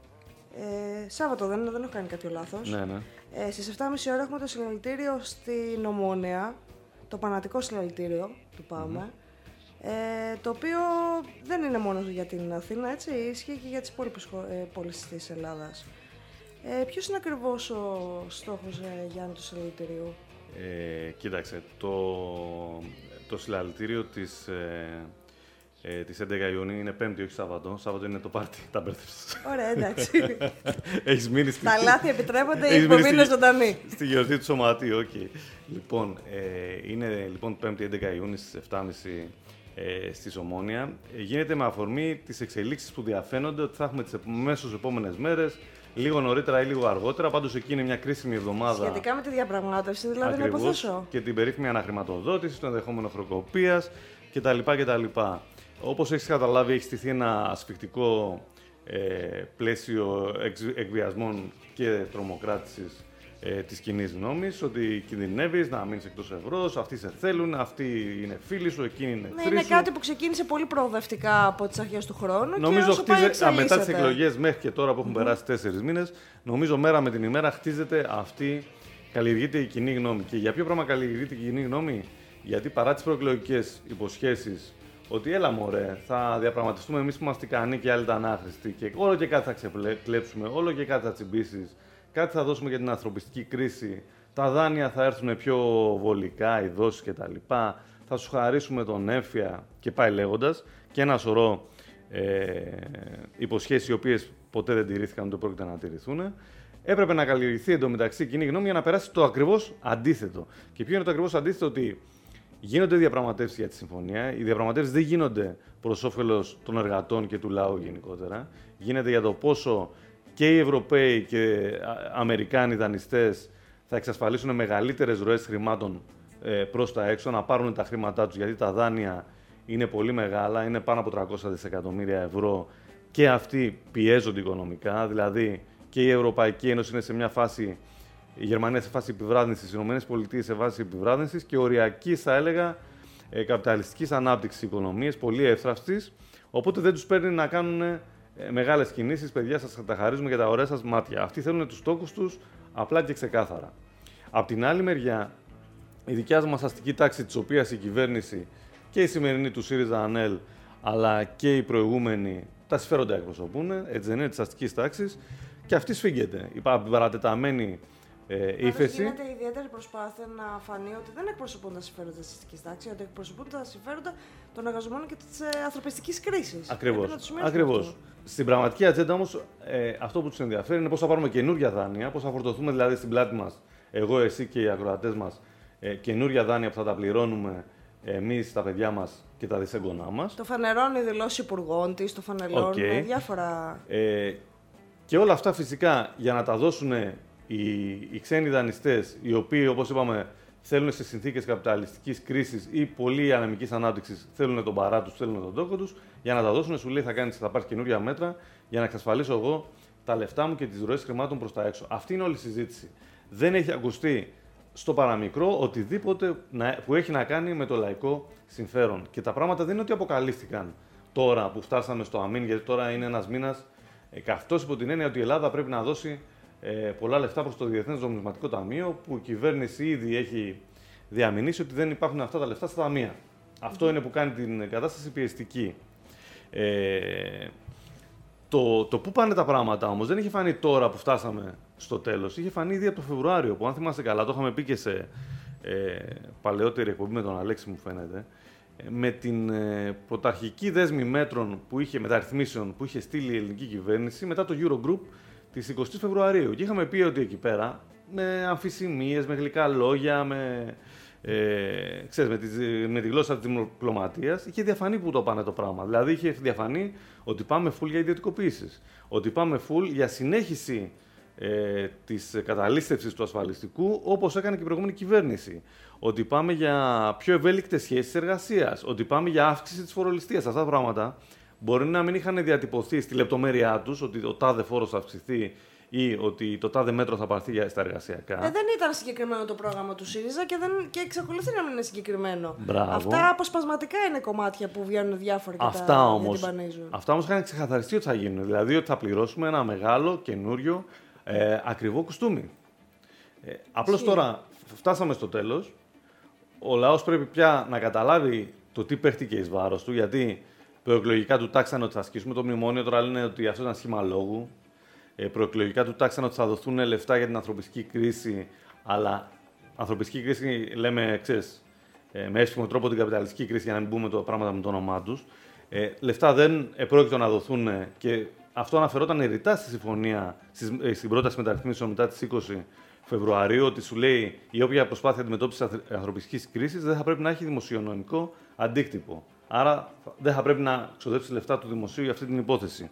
Ε, Σάββατο δεν, δεν έχω κάνει κάποιο λάθος. Ναι, ναι. Ε, στις εφτά και μισή ώρα έχουμε το συλλαλητήριο στην Ομόνια, το Πανατικό συλλαλητήριο του ΠΑΜΕ, mm-hmm. ε, το οποίο δεν είναι μόνο για την Αθήνα, έτσι, ισχύει και για τις υπόλοιπες ε, πόλεις της Ελλάδας. Ε, ποιος είναι ακριβώς ο στόχος, ε, Γιάννη, του συλλαλητηρίου? Ε, κοίταξε, το, το συλλαλητήριο της, ε, ε, της έντεκα Ιουνίου είναι Πέμπτη, όχι Σάββατο. Σάββατο είναι το πάρτι, τα μπέρδεψες. Ωραία, εντάξει. Έχεις μείνει στη... Τα λάθη επιτρέπονται, η εκπομπή είναι ζωντανή. Στη γιορτή του σωματείου, οκ. Okay. Λοιπόν, ε, είναι λοιπόν Πέμπτη έντεκα Ιουνίου στις εφτά και μισή ε, στη Ομόνια. Ε, γίνεται με αφορμή τις εξελίξεις που διαφαίνονται ότι θα έχουμε τις μέσως επόμενες μέρες. Λίγο νωρίτερα ή λίγο αργότερα, πάντως εκεί είναι μια κρίσιμη εβδομάδα. Σχετικά με τη διαπραγμάτευση, δηλαδή να υποθέσω. Και την περίφημη αναχρηματοδότηση, το ενδεχόμενο χρεοκοπίας κτλ. κτλ. Όπως έχεις καταλάβει, έχει στηθεί ένα ασφικτικό ε, πλαίσιο εξ, εκβιασμών και τρομοκράτησης ε, της κοινής γνώμης, ότι κινδυνεύεις να μείνεις εκτός ευρώ, αυτοί σε θέλουν, αυτοί είναι φίλοι σου, εκείνοι είναι εχθροί σου. Είναι κάτι που ξεκίνησε πολύ προοδευτικά από τις αρχές του χρόνου. Νομίζω και όσο πάει χτίζε, μετά τις εκλογές μέχρι και τώρα που έχουν mm-hmm. περάσει τέσσερις μήνες, νομίζω μέρα με την ημέρα χτίζεται αυτή, καλλιεργείται η κοινή γνώμη. Και για ποιο πράγμα καλλιεργείται η κοινή γνώμη? Γιατί παρά τις προεκλογικές υποσχέσεις ότι έλα μωρέ, θα διαπραγματευτούμε εμείς που είμαστε ικανοί και άλλοι τα ανάχρηστοι και όλο και κάτι θα ξεκλέψουμε, όλο και κάτι θα τσιμπήσεις. Κάτι θα δώσουμε για την ανθρωπιστική κρίση. Τα δάνεια θα έρθουν πιο βολικά, οι δόσεις κτλ. Θα σου χαρίσουμε τον έμφυα και πάει λέγοντας. Και ένα σωρό ε, υποσχέσεις οι οποίες ποτέ δεν τηρήθηκαν, ούτε πρόκειται να τηρηθούν. Έπρεπε να καλλιεργηθεί εντωμεταξύ κοινή γνώμη για να περάσει το ακριβώς αντίθετο. Και ποιο είναι το ακριβώς αντίθετο? Ότι γίνονται διαπραγματεύσεις για τη συμφωνία. Οι διαπραγματεύσεις δεν γίνονται προς όφελος των εργατών και του λαού γενικότερα. Γίνεται για το πόσο και οι Ευρωπαίοι και Αμερικάνοι δανειστές θα εξασφαλίσουν μεγαλύτερες ροές χρημάτων ε, προς τα έξω, να πάρουν τα χρήματά τους, γιατί τα δάνεια είναι πολύ μεγάλα, είναι πάνω από τριακόσια δισεκατομμύρια ευρώ και αυτοί πιέζονται οικονομικά, δηλαδή και η Ευρωπαϊκή Ένωση είναι σε μια φάση, η Γερμανία σε φάση επιβράδυνσης, οι ΗΠΑ σε φάση επιβράδυνσης και οριακής, θα έλεγα, ε, καπιταλιστικής ανάπτυξης οικονομίας, πολύ εύθραυστης, οπότε δεν τους παίρνει να κάνουν μεγάλες κινήσεις. Παιδιά, σας τα χαρίζουμε για τα ωραία σας μάτια. Αυτοί θέλουν τους στόχους τους απλά και ξεκάθαρα. Απ' την άλλη μεριά, η δικιά μας αστική τάξη, της οποίας η κυβέρνηση και η σημερινή του ΣΥΡΙΖΑ-ΑΝΕΛ, αλλά και οι προηγούμενοι, τα συμφέροντα εκπροσωπούν, έτσι δεν είναι, της αστικής τάξης, και αυτή σφίγγεται. Η παρατεταμένη ε, ύφεση. Γίνεται ιδιαίτερη προσπάθεια να φανεί ότι δεν εκπροσωπούν τα συμφέροντα της αστικής τάξης, ότι εκπροσωπούν τα συμφέροντα των εργαζομένων και της ε, ανθρωπιστικής κρίσης. Ακριβώς. Ακριβώς. Στην πραγματική ατζέντα όμως, ε, αυτό που τους ενδιαφέρει είναι πώς θα πάρουμε καινούργια δάνεια, πώς θα φορτωθούμε δηλαδή στην πλάτη μας, εγώ, εσύ και οι ακροατές μας, ε, καινούργια δάνεια που θα τα πληρώνουμε εμείς, τα παιδιά μας και τα δυσέγγονά μας. Το φανερώνει η δηλώση υπουργών της, το φανερώνει okay. διάφορα. Ε, και όλα αυτά φυσικά για να τα δώσουν οι, οι ξένοι δανειστές, οι οποίοι, όπως είπαμε, θέλουν σε συνθήκες καπιταλιστικής κρίσης ή πολύ ανεμικής ανάπτυξης, θέλουν τον παρά τους, θέλουν τον τόκο τους, για να τα δώσουν, σου λέει θα κάνεις, θα πάρεις καινούργια μέτρα για να εξασφαλίσω εγώ τα λεφτά μου και τις ροές χρημάτων προς τα έξω. Αυτή είναι όλη η συζήτηση. Δεν έχει ακουστεί στο παραμικρό οτιδήποτε που έχει να κάνει με το λαϊκό συμφέρον. Και τα πράγματα δεν είναι ότι αποκαλύφθηκαν τώρα που φτάσαμε στο αμήν, γιατί τώρα είναι ένας μήνας ε, καυτός υπό την έννοια ότι η Ελλάδα πρέπει να δώσει ε, πολλά λεφτά προς το Διεθνές Νομισματικό Ταμείο, που η κυβέρνηση ήδη έχει διαμηνήσει ότι δεν υπάρχουν αυτά τα λεφτά στα ταμεία. Mm-hmm. Αυτό είναι που κάνει την κατάσταση πιεστική. Ε, το, το πού πάνε τα πράγματα όμως δεν είχε φανεί τώρα που φτάσαμε στο τέλος. Είχε φανεί ήδη από το Φεβρουάριο, που αν θυμάστε καλά, το είχαμε πει και σε ε, παλαιότερη εκπομπή με τον Αλέξη, μου φαίνεται, ε, με την ε, πρωταρχική δέσμη μέτρων που είχε, μεταρρυθμίσεων που είχε στείλει η ελληνική κυβέρνηση μετά το Eurogroup της εικοστής Φεβρουαρίου. Και είχαμε πει ότι εκεί πέρα, με αμφισημίες, με γλυκά λόγια, με, ε, ξέρεις, με, τη, με τη γλώσσα της διπλωματίας, είχε διαφανεί που το πάνε το πράγμα. Δηλαδή, είχε διαφανεί ότι πάμε full για ιδιωτικοποίησεις, ότι πάμε full για συνέχιση ε, της καταλήστευσης του ασφαλιστικού, όπως έκανε και η προηγούμενη κυβέρνηση. Ότι πάμε για πιο ευέλικτες σχέσεις εργασίας, ότι πάμε για αύξηση της φορολιστίας. Αυτά τα πράγματα μπορεί να μην είχαν διατυπωθεί στη λεπτομέρειά τους, ότι ο τάδε φόρος θα αυξηθεί ή ότι το τάδε μέτρο θα πάρθει για στα εργασιακά. Ε, δεν ήταν συγκεκριμένο το πρόγραμμα του ΣΥΡΙΖΑ και, δεν, και εξακολουθεί να μην είναι συγκεκριμένο. Μπράβο. Αυτά αποσπασματικά είναι κομμάτια που βγαίνουν διάφοροι και Αυτά τα όμως, διατυμπανίζουν. αυτά όμως είχαν ξεκαθαριστεί ότι θα γίνουν. Δηλαδή ότι θα πληρώσουμε ένα μεγάλο, καινούριο, ε, ακριβό κουστούμι. Ε, απλώς τώρα φτάσαμε στο τέλος. Ο λαός πρέπει πια να καταλάβει το τι παίχτηκε εις βάρος του, γιατί προεκλογικά του τάξανε ότι θα ασκήσουμε το μνημόνιο, τώρα λένε ότι αυτό ήταν σχήμα λόγου. Ε, προεκλογικά του τάξανε ότι θα δοθούν λεφτά για την ανθρωπιστική κρίση, αλλά ανθρωπιστική κρίση λέμε, ξέρεις, ε, με εύσχυμο τρόπο την καπιταλιστική κρίση, για να μην πούμε το πράγματα με το όνομά τους. Ε, λεφτά δεν επρόκειτο να δοθούν και αυτό αναφερόταν ρητά στη συμφωνία, στην πρόταση μεταρρυθμίσεων μετά τις είκοσι Φεβρουαρίου, ότι σου λέει η όποια προσπάθεια αντιμετώπισης ανθρωπιστικής κρίσης δεν θα πρέπει να έχει δημοσιονομικό αντίκτυπο. Άρα δεν θα πρέπει να ξοδέψει λεφτά του δημοσίου για αυτή την υπόθεση.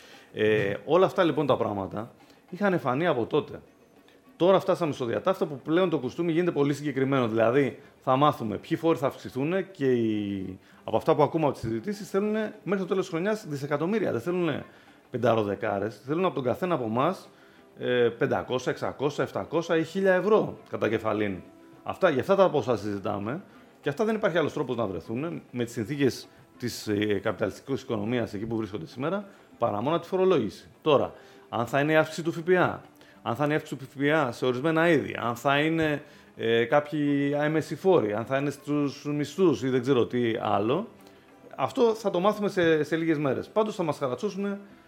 Ε, όλα αυτά λοιπόν τα πράγματα είχαν φανεί από τότε. Τώρα φτάσαμε στο διατάφτα που πλέον το κουστούμι γίνεται πολύ συγκεκριμένο. Δηλαδή θα μάθουμε ποιοι φόροι θα αυξηθούν και οι... από αυτά που ακούμε από τις συζητήσεις θέλουν μέχρι το τέλος της χρονιάς δισεκατομμύρια. Δεν θέλουν πενταροδεκάρες. Θέλουν από τον καθένα από εμάς πεντακόσια, εξακόσια, επτακόσια ή χίλια ευρώ κατά κεφαλήν. Αυτά, για αυτά τα πόσα συζητάμε και αυτά δεν υπάρχει άλλος τρόπος να βρεθούν με τις συνθήκες της ε, καπιταλιστικής οικονομίας εκεί που βρίσκονται σήμερα παρά μόνο τη φορολόγηση. Τώρα, αν θα είναι η αύξηση του ΦΠΑ, αν θα είναι η αύξηση του ΦΠΑ σε ορισμένα είδη, αν θα είναι ε, κάποιοι άμεσοι φόροι, αν θα είναι στους μισθούς ή δεν ξέρω τι άλλο, αυτό θα το μάθουμε σε, σε λίγες μέρες. Πάντως θα μας χαρατσώσουν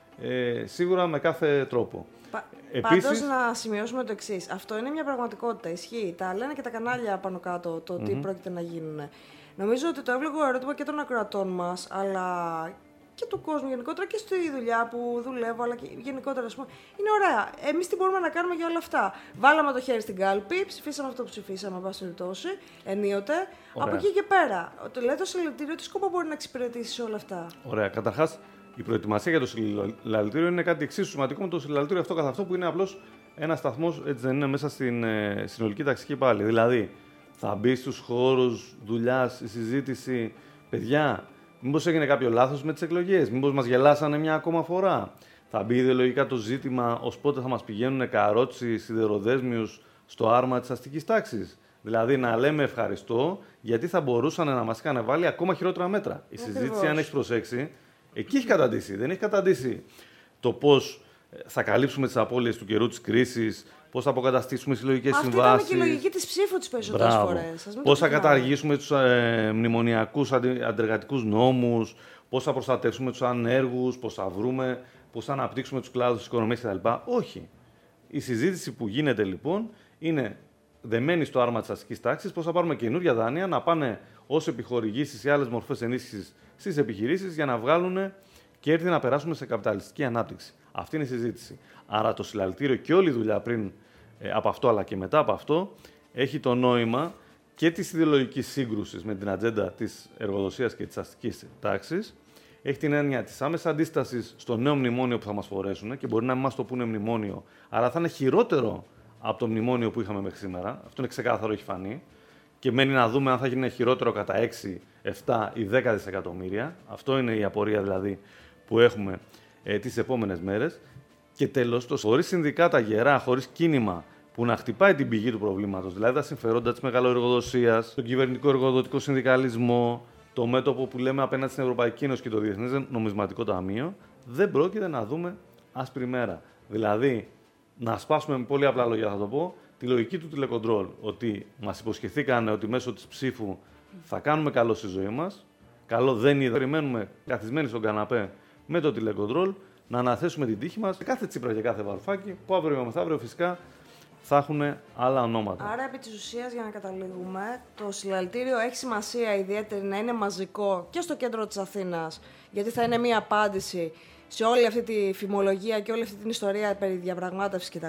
ε, σίγουρα με κάθε τρόπο. Πα... Επίσης... Πάντως να σημειώσουμε το εξής. Αυτό είναι μια πραγματικότητα. Ισχύει. Τα λένε και τα κανάλια πάνω κάτω το τι mm-hmm. πρόκειται να γίνουν. Νομίζω ότι το εύλογο ερώτημα και των ακροατών μας, αλλά και του κόσμου γενικότερα και στη δουλειά που δουλεύω, αλλά και γενικότερα, ας πούμε, είναι ωραία. Εμείς τι μπορούμε να κάνουμε για όλα αυτά. Βάλαμε το χέρι στην κάλπη, ψηφίσαμε αυτό που ψηφίσαμε, βάση περιπτώσει, ενίοτε. Ωραία. Από εκεί και πέρα, το λέει το συλλαλητήριο, τι σκοπό μπορεί να εξυπηρετήσει σε όλα αυτά. Ωραία. Καταρχάς, η προετοιμασία για το συλλαλητήριο είναι κάτι εξίσου σημαντικό με το συλλαλητήριο αυτό καθ' αυτό που είναι απλώς ένας σταθμός, έτσι δεν είναι, μέσα στην ε, συνολική ταξική πάλι. Δηλαδή, θα μπει στους χώρους δουλειάς η συζήτηση, παιδιά. Μήπως έγινε κάποιο λάθος με τις εκλογές, μήπως μας γελάσανε μια ακόμα φορά. Θα μπει ιδεολογικά το ζήτημα ως πότε θα μας πηγαίνουν καρότσι σιδεροδέσμιους στο άρμα της αστικής τάξης. Δηλαδή να λέμε ευχαριστώ, γιατί θα μπορούσαν να μας είχαν βάλει ακόμα χειρότερα μέτρα. Η Ακριβώς. συζήτηση, αν έχει προσέξει, εκεί έχει καταντήσει. Δεν έχει καταντήσει το πώς θα καλύψουμε τις απώλειες του καιρού της κρίσης, πώς θα αποκαταστήσουμε συλλογικές συμβάσεις. Αυτή ήταν και η λογική της ψήφου τις περισσότερες φορές. Πώς θα καταργήσουμε τους ε, μνημονιακούς αντεργατικούς νόμους, πώς θα προστατεύσουμε τους ανέργους, πώς θα βρούμε, πώς θα αναπτύξουμε τους κλάδους της οικονομίας κτλ. Όχι. Η συζήτηση που γίνεται λοιπόν είναι δεμένη στο άρμα της αστικής τάξης, πώς θα πάρουμε καινούργια δάνεια να πάνε ως επιχορηγήσεις ή άλλες μορφές ενίσχυσης στις επιχειρήσεις για να βγάλουν κέρδη να περάσουμε σε καπιταλιστική ανάπτυξη. Αυτή είναι η συζήτηση. Άρα το συλλαλητήριο και όλη η δουλειά πριν ε, από αυτό αλλά και μετά από αυτό έχει το νόημα και της ιδεολογικής σύγκρουσης με την ατζέντα της εργοδοσίας και της αστικής τάξης. Έχει την έννοια της άμεσης αντίστασης στο νέο μνημόνιο που θα μας φορέσουν και μπορεί να μην μας το πούνε μνημόνιο, αλλά θα είναι χειρότερο από το μνημόνιο που είχαμε μέχρι σήμερα. Αυτό είναι ξεκάθαρο, έχει φανεί. Και μένει να δούμε αν θα γίνει χειρότερο κατά έξι, επτά ή δέκα δισεκατομμύρια. Αυτό είναι η απορία δηλαδή που έχουμε ε, τις επόμενες μέρες. Και τέλος, το χωρίς συνδικάτα γερά, χωρίς κίνημα που να χτυπάει την πηγή του προβλήματος, δηλαδή τα συμφέροντα της μεγαλοεργοδοσίας, τον κυβερνητικό εργοδοτικό συνδικαλισμό, το μέτωπο που λέμε απέναντι στην Ευρωπαϊκή Ένωση και το Διεθνές Νομισματικό Ταμείο, δεν πρόκειται να δούμε άσπρη μέρα. Δηλαδή, να σπάσουμε με πολύ απλά λόγια, θα το πω, τη λογική του τηλεκοντρόλ. Ότι μας υποσχεθήκανε ότι μέσω της ψήφου θα κάνουμε καλό στη ζωή μας. Καλό δεν είδα. Περιμένουμε καθισμένοι στον καναπέ με το τηλεκοντρόλ να αναθέσουμε την τύχη μας σε κάθε Τσίπρα και κάθε Βαρουφάκη, που αύριο μεθαύριο φυσικά θα έχουν άλλα ονόματα. Άρα, επί της ουσίας, για να καταλήγουμε, το συλλαλητήριο έχει σημασία ιδιαίτερη να είναι μαζικό και στο κέντρο της Αθήνας, γιατί θα είναι μία απάντηση σε όλη αυτή τη φημολογία και όλη αυτή την ιστορία περί διαπραγμάτευσης κτλ.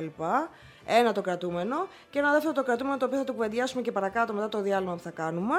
Ένα το κρατούμενο. Και ένα δεύτερο το κρατούμενο, το οποίο θα το κουβεντιάσουμε και παρακάτω μετά το διάλειμμα που θα κάνουμε.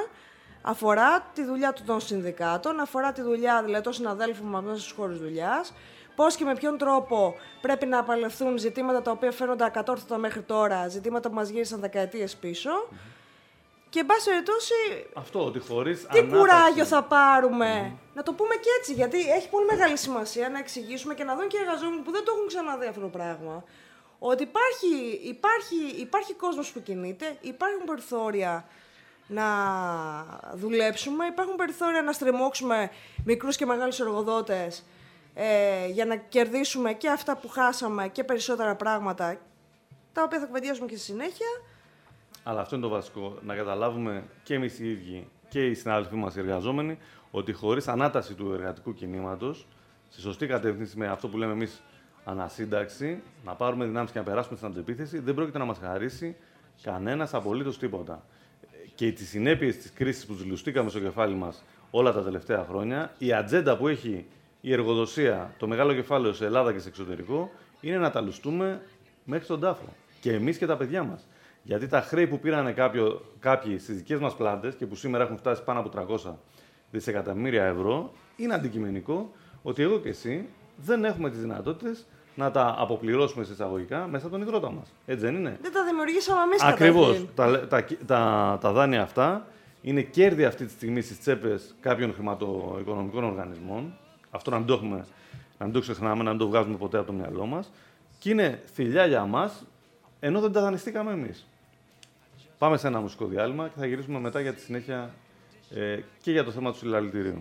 Αφορά τη δουλειά των συνδικάτων, αφορά τη δουλειά δηλαδή των συναδέλφων μας μέσα στους χώρους δουλειάς. Πώς και με ποιον τρόπο πρέπει να απαλλευθούν ζητήματα τα οποία φαίνονται ακατόρθωτα μέχρι τώρα, ζητήματα που μας γύρισαν δεκαετίες πίσω. Mm-hmm. Και εν πάση περιπτώσει. Αυτό, ότι χωρίς τι ανάταση... κουράγιο θα πάρουμε. Mm-hmm. Να το πούμε και έτσι, γιατί έχει πολύ μεγάλη σημασία να εξηγήσουμε και να δουν και οι εργαζόμενοι που δεν το έχουν ξαναδεί αυτό το πράγμα. ότι υπάρχει, υπάρχει, υπάρχει κόσμος που κινείται, υπάρχουν περιθώρια να δουλέψουμε, υπάρχουν περιθώρια να στριμώξουμε μικρούς και μεγάλους εργοδότες ε, για να κερδίσουμε και αυτά που χάσαμε και περισσότερα πράγματα, τα οποία θα κουβεντιάσουμε και στη συνέχεια. Αλλά αυτό είναι το βασικό, να καταλάβουμε και εμείς οι ίδιοι και οι συνάδελφοί μας οι εργαζόμενοι, ότι χωρίς ανάταση του εργατικού κινήματος, στη σωστή κατεύθυνση με αυτό που λέμε εμείς ανασύνταξη, να πάρουμε δυνάμεις και να περάσουμε στην αντεπίθεση, δεν πρόκειται να μας χαρίσει κανένας απολύτως τίποτα. Και τις συνέπειες της κρίσης που ζηλουστήκαμε στο κεφάλι μας όλα τα τελευταία χρόνια, η ατζέντα που έχει η εργοδοσία, το μεγάλο κεφάλαιο σε Ελλάδα και σε εξωτερικό, είναι να τα λουστούμε μέχρι τον τάφο. Και εμείς και τα παιδιά μας. Γιατί τα χρέη που πήρανε κάποιο, κάποιοι στις δικές μας πλάτες και που σήμερα έχουν φτάσει πάνω από τριακόσια δισεκατομμύρια ευρώ, είναι αντικειμενικό ότι εγώ και εσύ δεν έχουμε τις δυνατότητες να τα αποπληρώσουμε σε εισαγωγικά μέσα από τον ιδρώτα μας. Έτσι δεν είναι? Δεν τα δημιουργήσαμε εμείς. Ακριβώς. Τα, τα, τα, τα δάνεια αυτά είναι κέρδη αυτή τη στιγμή στις τσέπες κάποιων χρηματοοικονομικών οργανισμών. Αυτό να μην το έχουμε, να μην το ξεχνάμε, να μην το βγάζουμε ποτέ από το μυαλό μας. Και είναι θηλιά για μας, ενώ δεν τα δανειστήκαμε εμείς. Πάμε σε ένα μουσικό διάλειμμα και θα γυρίσουμε μετά για τη συνέχεια ε, και για το θέμα του συλλαλητηρίου.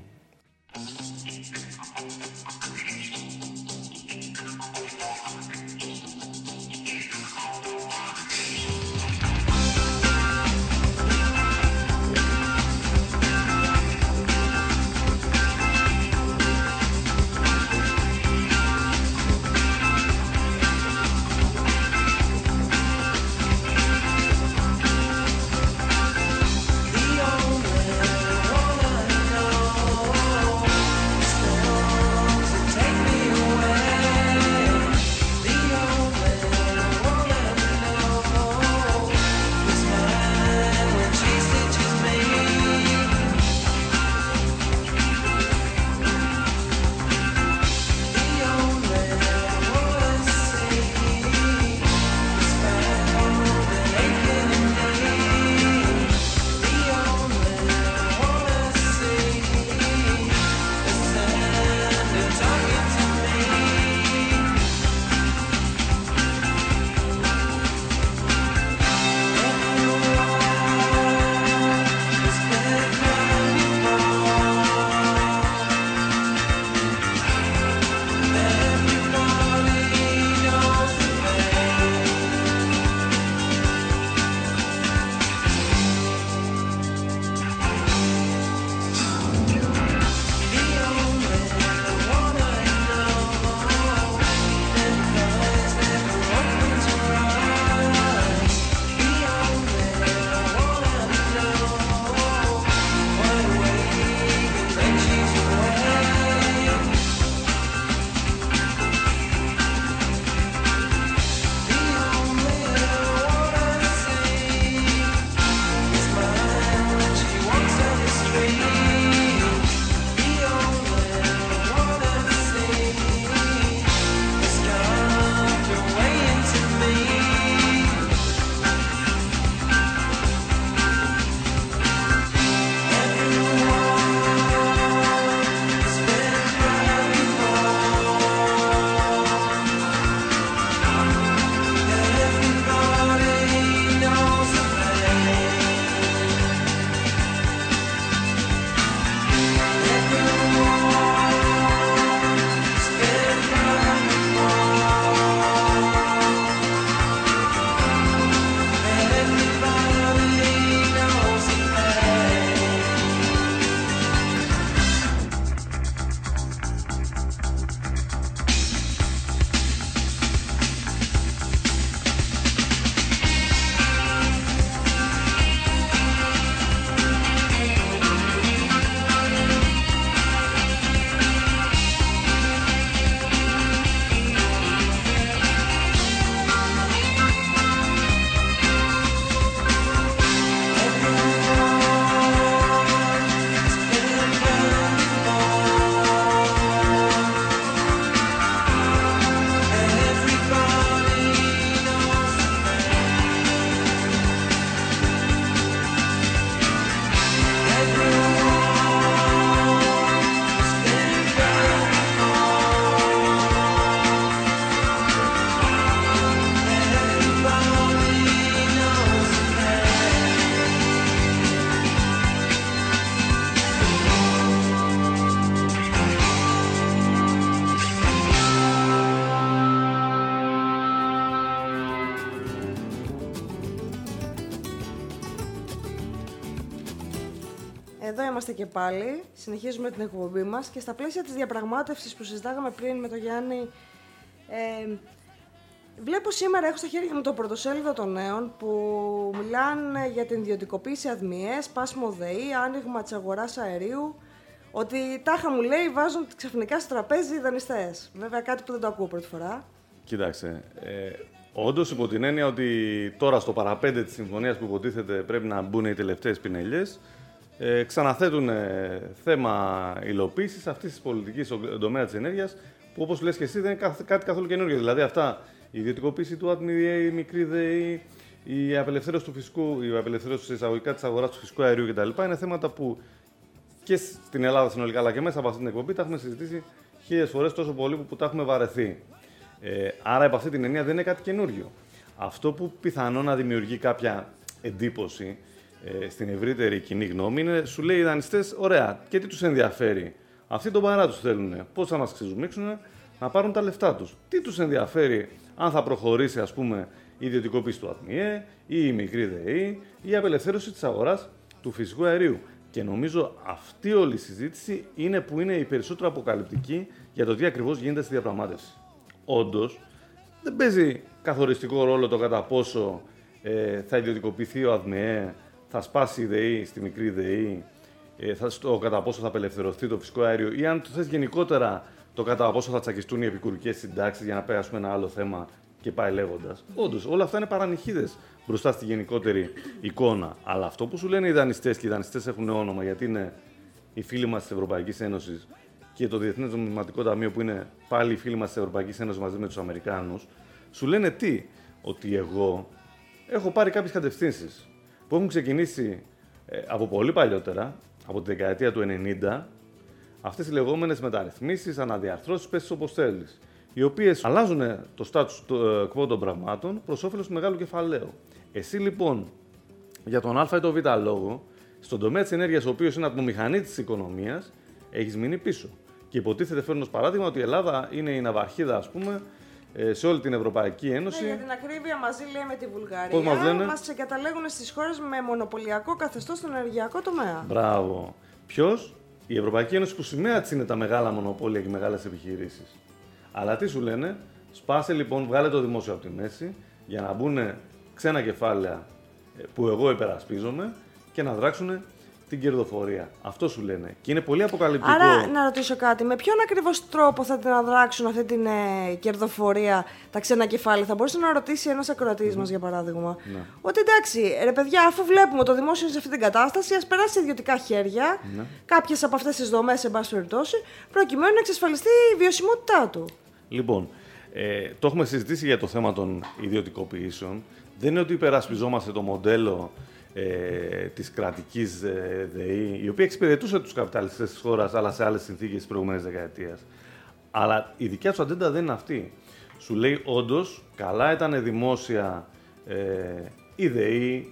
The only one I know Εδώ είμαστε και πάλι, συνεχίζουμε την εκπομπή μας και στα πλαίσια της διαπραγμάτευσης που συζητάγαμε πριν με τον Γιάννη, ε, βλέπω σήμερα, έχω στα χέρια μου το πρωτοσέλιδο των νέων που μιλάνε για την ιδιωτικοποίηση ΑΔΜΙΕ, σπάσιμο ΔΕΗ, άνοιγμα της αγοράς αερίου, ότι τάχα μου λέει βάζουν ξαφνικά στο τραπέζι οι δανειστές. Βέβαια κάτι που δεν το ακούω πρώτη φορά. Κοίταξε, ε, όντως υπό την έννοια ότι τώρα στο παραπέντε της συμφωνίας που υποτίθεται πρέπει να μπουν οι τελευταίες πινελιές, ε, ξαναθέτουν ε, θέμα υλοποίησης αυτής της πολιτικής στον τομέα της ενέργειας, που όπως λες και εσύ δεν είναι κάτι καθόλου καινούργιο. Δηλαδή αυτά, η ιδιωτικοποίηση του ΑΔΜΙΕ, η μικρή ΔΕΗ, η απελευθέρωση του φυσικού, η απελευθέρωση εισαγωγικά της αγοράς του φυσικού αερίου κτλ. Είναι θέματα που και στην Ελλάδα συνολικά, αλλά και μέσα από αυτή την εκπομπή τα έχουμε συζητήσει χίλιες φορές, τόσο πολύ που, που τα έχουμε βαρεθεί. Ε, άρα, από αυτή την έννοια δεν είναι κάτι καινούριο. Αυτό που πιθανόν να δημιουργεί κάποια εντύπωση ε, στην ευρύτερη κοινή γνώμη είναι, σου λέει οι δανειστές, ωραία, και τι τους ενδιαφέρει. Αυτοί τον παρά τους θέλουν. Πώς θα μας ξεζουμίξουν, να πάρουν τα λεφτά τους. Τι τους ενδιαφέρει αν θα προχωρήσει, ας πούμε, η ιδιωτικοποίηση του ΑΔΜΙΕ ή η μικρή ΔΕΗ ή η απελευθέρωση της αγοράς του φυσικού αερίου. Και νομίζω αυτή όλη η συζήτηση είναι που είναι η περισσότερο αποκαλυπτική για το τι ακριβώς γίνεται στη διαπραγμάτευση. Όντως, δεν παίζει καθοριστικό ρόλο το κατά πόσο ε, θα ιδιωτικοποιηθεί ο ΑΔΜΕ, θα σπάσει η ΔΕΗ στη μικρή ΔΕΗ, ε, θα, το κατά πόσο θα απελευθερωθεί το φυσικό αέριο, ή αν το θες γενικότερα το κατά πόσο θα τσακιστούν οι επικουρικές συντάξεις, για να περάσουμε ένα άλλο θέμα και πάει λέγοντας. Όντως, όλα αυτά είναι παρανυχίδες μπροστά στη γενικότερη εικόνα. Αλλά αυτό που σου λένε οι δανειστές, και οι δανειστές έχουν όνομα γιατί είναι οι φίλοι μας της Ευρωπαϊκής Ένωσης και το Διεθνές Νομισματικό Ταμείο, που είναι πάλι οι φίλοι μας της Ευρωπαϊκής Ένωσης μαζί με τους Αμερικάνους, σου λένε τι? Ότι εγώ έχω πάρει κάποιες κατευθύνσεις που έχουν ξεκινήσει ε, από πολύ παλιότερα, από τη δεκαετία του ενενήντα, αυτές οι λεγόμενες μεταρρυθμίσεις, αναδιαρθρώσεις, πες όπως θέλεις, οι οποίες αλλάζουν το status quo των πραγμάτων προς όφελος του μεγάλου κεφαλαίου. Εσύ λοιπόν, για τον Α ή τον Β λόγο, στον τομέα της ενέργειας, ο οποίος είναι ατμομηχανή της οικονομίας, έχεις μείνει πίσω. Και υποτίθεται, φέρνω ως παράδειγμα, ότι η Ελλάδα είναι η ναυαρχίδα, ας πούμε, σε όλη την Ευρωπαϊκή Ένωση. Ναι, για την ακρίβεια, μαζί λέει με τη Βουλγαρία. Πώς μας λένε? Μας εγκαταλέγουν στις χώρες με μονοπωλιακό καθεστώς στον ενεργειακό τομέα. Μπράβο. Ποιος? Η Ευρωπαϊκή Ένωση, που σημαία της είναι τα μεγάλα μονοπόλια και μεγάλες επιχειρήσεις. Αλλά τι σου λένε? Σπάσε λοιπόν, βγάλε το δημόσιο από τη μέση για να μπουν ξένα κεφάλαια που εγώ υπερασπίζομαι και να δράξουν την κερδοφορία. Αυτό σου λένε. Και είναι πολύ αποκαλυπτικό. Άρα, να ρωτήσω κάτι. Με ποιον ακριβώς τρόπο θα την αδράξουν αυτή την ε, κερδοφορία τα ξένα κεφάλαια? Θα μπορούσε να ρωτήσει ένας ακροατής mm. μας, για παράδειγμα, ναι. ότι εντάξει, ρε παιδιά, αφού βλέπουμε το δημόσιο είναι σε αυτή την κατάσταση, ας περάσει σε ιδιωτικά χέρια ναι. κάποιες από αυτές τις δομές, εν πάση περιπτώσει, προκειμένου να εξασφαλιστεί η βιωσιμότητά του. Λοιπόν, ε, το έχουμε συζητήσει για το θέμα των ιδιωτικοποιήσεων. Δεν είναι ότι υπερασπιζόμαστε το μοντέλο Ε, της κρατικής ε, ΔΕΗ, η οποία εξυπηρετούσε τους καπιταλιστές της χώρας, αλλά σε άλλες συνθήκες της προηγούμενης δεκαετίας. Αλλά η δικιά σου ατζέντα δεν είναι αυτή. Σου λέει όντως, καλά ήταν δημόσια ε, η ΔΕΗ,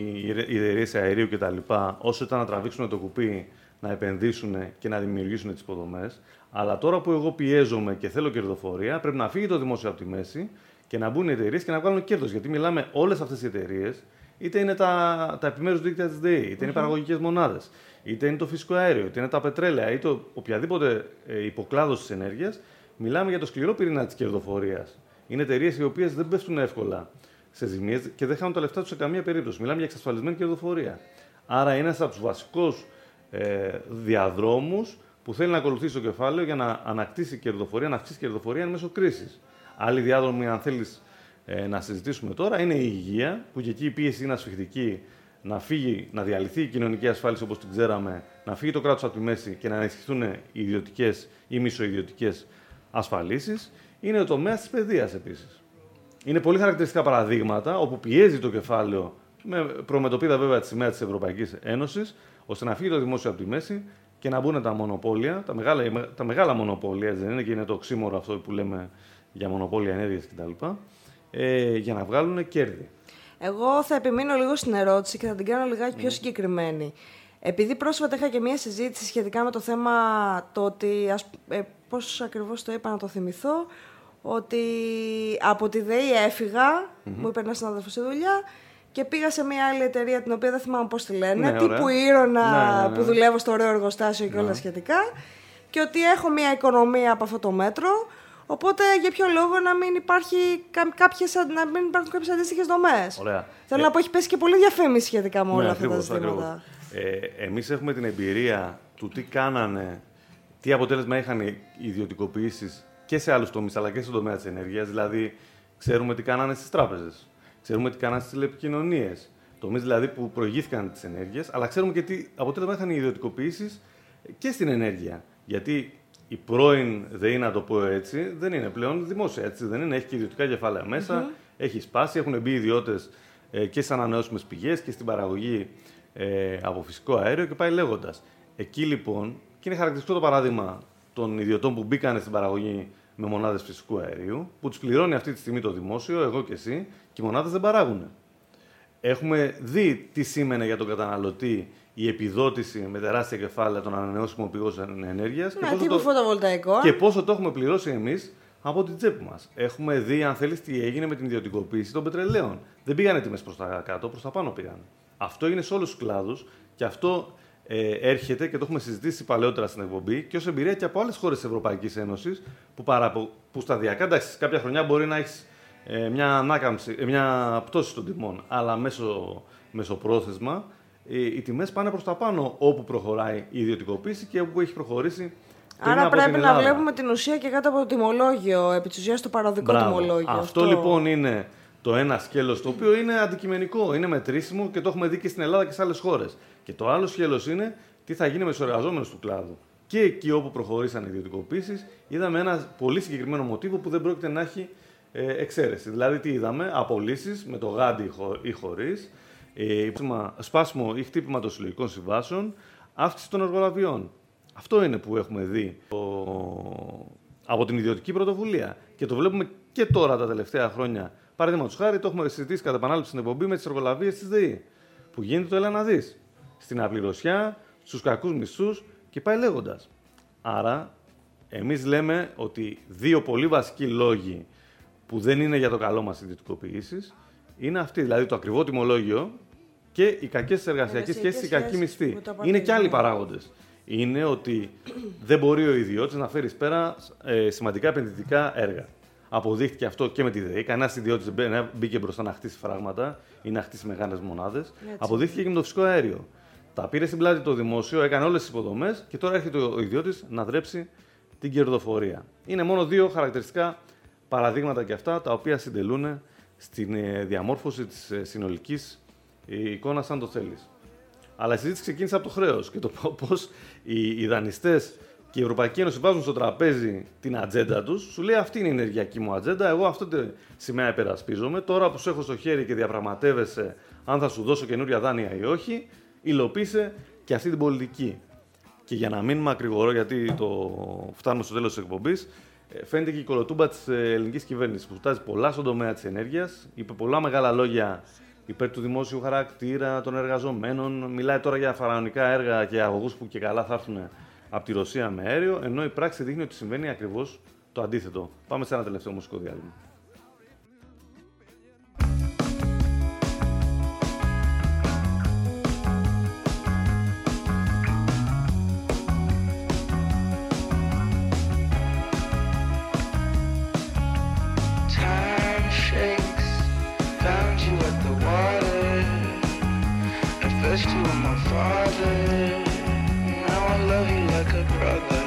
οι εταιρείες αερίου κτλ., όσο ήταν να τραβήξουν το κουπί, να επενδύσουν και να δημιουργήσουν τις υποδομές. Αλλά τώρα που εγώ πιέζομαι και θέλω κερδοφορία, πρέπει να φύγει το δημόσιο από τη μέση και να μπουν οι εταιρείες και να βγάλουν κέρδος. Γιατί μιλάμε όλες αυτές οι εταιρείες. Είτε είναι τα, τα επιμέρους δίκτυα της ΔΕΗ, είτε mm-hmm. είναι οι παραγωγικές μονάδες, είτε είναι το φυσικό αέριο, είτε είναι τα πετρέλαια, είτε οποιαδήποτε ε, υποκλάδος της ενέργειας, μιλάμε για το σκληρό πυρήνα της κερδοφορίας. Είναι εταιρείες οι οποίες δεν πέφτουν εύκολα σε ζημίες και δεν χάνουν τα λεφτά τους σε καμία περίπτωση. Μιλάμε για εξασφαλισμένη κερδοφορία. Άρα είναι ένας από τους βασικούς ε, διαδρόμους που θέλει να ακολουθήσει το κεφάλαιο για να ανακτήσει κερδοφορία, να αυξήσει κερδοφορία εν μέσω κρίσης. Άλλοι διάδρομοι, αν θέλεις, Ε, να συζητήσουμε τώρα, είναι η υγεία, που και εκεί η πίεση είναι ασφιχτική, να φύγει, να διαλυθεί η κοινωνική ασφάλιση όπως την ξέραμε, να φύγει το κράτος από τη μέση και να ενισχυθούν οι ιδιωτικές ή μισοϊδιωτικές ασφαλίσεις. Είναι ο τομέας της παιδείας επίσης. Είναι πολύ χαρακτηριστικά παραδείγματα όπου πιέζει το κεφάλαιο, με προμετωπίδα βέβαια τη σημαία της Ευρωπαϊκής Ένωσης, ώστε να φύγει το δημόσιο από τη μέση και να μπουν τα μονοπόλια, τα μεγάλα, τα μεγάλα μονοπόλια, δεν είναι, και είναι το οξύμορο αυτό που λέμε για μονοπόλια ενέργειας κτλ. Ε, για να βγάλουν κέρδη. Εγώ θα επιμείνω λίγο στην ερώτηση και θα την κάνω λιγάκι πιο συγκεκριμένη. Επειδή πρόσφατα είχα και μία συζήτηση σχετικά με το θέμα το ότι, ας, ε, πώς ακριβώς το είπα να το θυμηθώ, ότι από τη ΔΕΗ έφυγα, mm-hmm. μου είπε ένας συνάδελφος στη δουλειά, και πήγα σε μια άλλη εταιρεία, την οποία δεν θυμάμαι πώς τη λένε, Ναι, τύπου ωραία. Ήρωνα, Ναι, ναι, ναι. που δουλεύω στο ωραίο εργοστάσιο και όλα Ναι. σχετικά, και ότι έχω μια οικονομία από αυτό το μέτρο, οπότε για ποιο λόγο να μην, υπάρχει, κα- κάποιες, να μην υπάρχουν κάποιες αντίστοιχες δομές. Ωραία. Θέλω Ε, να πω, έχει πέσει και πολύ διαφήμιση σχετικά με όλα Ναι, αυτά ακριβώς, τα ζητήματα. ακριβώς. Ε, εμείς έχουμε την εμπειρία του τι κάνανε, τι αποτέλεσμα είχαν οι ιδιωτικοποιήσεις και σε άλλους τομείς, αλλά και στον τομέα της ενέργειας. Δηλαδή, ξέρουμε τι κάνανε στις τράπεζες, ξέρουμε τι κάνανε στις τηλεπικοινωνίες, τομείς δηλαδή που προηγήθηκαν τις ενέργειες, αλλά ξέρουμε και τι αποτέλεσμα είχαν οι ιδιωτικοποιήσεις και στην ενέργεια. Γιατί η πρώην ΔΕΗ, να το πω έτσι, δεν είναι πλέον δημόσια, έτσι δεν είναι, έχει και ιδιωτικά κεφάλαια μέσα, Mm-hmm. έχει σπάσει, έχουν μπει ιδιώτες ε, και στις ανανεώσιμες πηγές και στην παραγωγή ε, από φυσικό αέριο και πάει λέγοντας. Εκεί λοιπόν, και είναι χαρακτηριστικό το παράδειγμα των ιδιωτών που μπήκαν στην παραγωγή με μονάδες φυσικού αερίου, που τους πληρώνει αυτή τη στιγμή το δημόσιο, εγώ και εσύ, και οι μονάδες δεν παράγουν. Έχουμε δει τι σήμαινε για τον καταναλωτή η επιδότηση με τεράστια κεφάλαια των ανανεώσιμων πηγών ενέργειας και, Ναι, πόσο τύπου το... φωτοβολταϊκό. και πόσο το έχουμε πληρώσει εμείς από την τσέπη μας. Έχουμε δει, αν θέλεις, τι έγινε με την ιδιωτικοποίηση των πετρελαίων. Δεν πήγανε τιμές προς τα κάτω, προς τα πάνω πήγαν. Αυτό έγινε σε όλους τους κλάδους και αυτό ε, έρχεται και το έχουμε συζητήσει παλαιότερα στην εκπομπή και ως εμπειρία και από άλλες χώρες της Ευρωπαϊκής Ένωσης που, παραπο... που σταδιακά, εντάξει, κάποια χρονιά μπορεί να έχεις ε, μια, ανάκαμψη, ε, μια πτώση των τιμών, αλλά μέσω, μεσοπρόθεσμα ε, οι τιμές πάνε προς τα πάνω όπου προχωράει η ιδιωτικοποίηση και όπου έχει προχωρήσει. πριν Άρα από πρέπει την να Ελλάδα. βλέπουμε την ουσία και κάτω από το τιμολόγιο, επί της ουσίας το παροδικό Μπράβο. τιμολόγιο. Αυτό, λοιπόν είναι το ένα σκέλος το οποίο είναι αντικειμενικό, είναι μετρήσιμο και το έχουμε δει και στην Ελλάδα και σε άλλες χώρες. Και το άλλο σκέλος είναι τι θα γίνει με τους εργαζόμενους του κλάδου. Και εκεί όπου προχωρήσαν οι ιδιωτικοποίησεις, είδαμε ένα πολύ συγκεκριμένο μοτίβο που δεν πρόκειται να έχει ε, εξαίρεση. Δηλαδή, τι είδαμε, απολύσεις με το γάντι ή χωρίς, ε, σπάσιμο ή χτύπημα των συλλογικών συμβάσεων, αύξηση των εργολαβιών. Αυτό είναι που έχουμε δει το... από την ιδιωτική πρωτοβουλία. Και το βλέπουμε και τώρα τα τελευταία χρόνια. Παραδείγματος χάρη, το έχουμε συζητήσει κατά επανάληψη στην εκπομπή με τις εργολαβίες της ΔΕΗ. Που γίνεται το έλα να δεις. Στην απληρωσιά, στους κακούς μισθούς και πάει λέγοντας. Άρα, εμείς λέμε ότι δύο πολύ βασικοί λόγοι που δεν είναι για το καλό μας ιδιωτικοποιήσεις είναι αυτοί. Δηλαδή το ακριβό τιμολόγιο και οι κακές εργασιακές σχέσεις, οι κακοί μισθοί. Είναι και άλλοι παράγοντες. Είναι ότι δεν μπορεί ο ιδιώτης να φέρει πέρα ε, σημαντικά επενδυτικά έργα. Αποδείχτηκε αυτό και με τη ΔΕΗ. Κανένας ιδιώτης δεν μπήκε μπροστά να χτίσει φράγματα ή να χτίσει μεγάλες μονάδες. Αποδείχτηκε και με το φυσικό αέριο. Τα πήρε στην πλάτη το δημόσιο, έκανε όλες τις υποδομές και τώρα έρχεται ο ιδιώτης να δρέψει την κερδοφορία. Είναι μόνο δύο χαρακτηριστικά παραδείγματα και αυτά τα οποία συντελούν στην ε, διαμόρφωση της ε, συνολικής ε, εικόνας, αν το θέλεις. Αλλά η συζήτηση ξεκίνησε από το χρέος και το πώς οι, οι δανειστές και η Ευρωπαϊκή Ένωση βάζουν στο τραπέζι την ατζέντα τους. Σου λέει αυτή είναι η ενεργειακή μου ατζέντα. Εγώ αυτό τη σημαία υπερασπίζομαι. Τώρα που σου έχω στο χέρι και διαπραγματεύεσαι αν θα σου δώσω καινούρια δάνεια ή όχι, υλοποίησε και αυτή την πολιτική. Και για να μην μακρηγορώ, γιατί το φτάνουμε στο τέλος της εκπομπής, φαίνεται και η κολοτούμπα της ελληνικής κυβέρνησης που φτάζει πολλά στον τομέα της ενέργειας, είπε πολλά μεγάλα λόγια υπέρ του δημόσιου χαρακτήρα των εργαζομένων. Μιλάει τώρα για φαραωνικά έργα και αγωγούς που και καλά θα έρθουν από τη Ρωσία με αέριο, ενώ η πράξη δείχνει ότι συμβαίνει ακριβώς το αντίθετο. Πάμε σε ένα τελευταίο μουσικό διάλειμμα. You were my father, now I love you like a brother.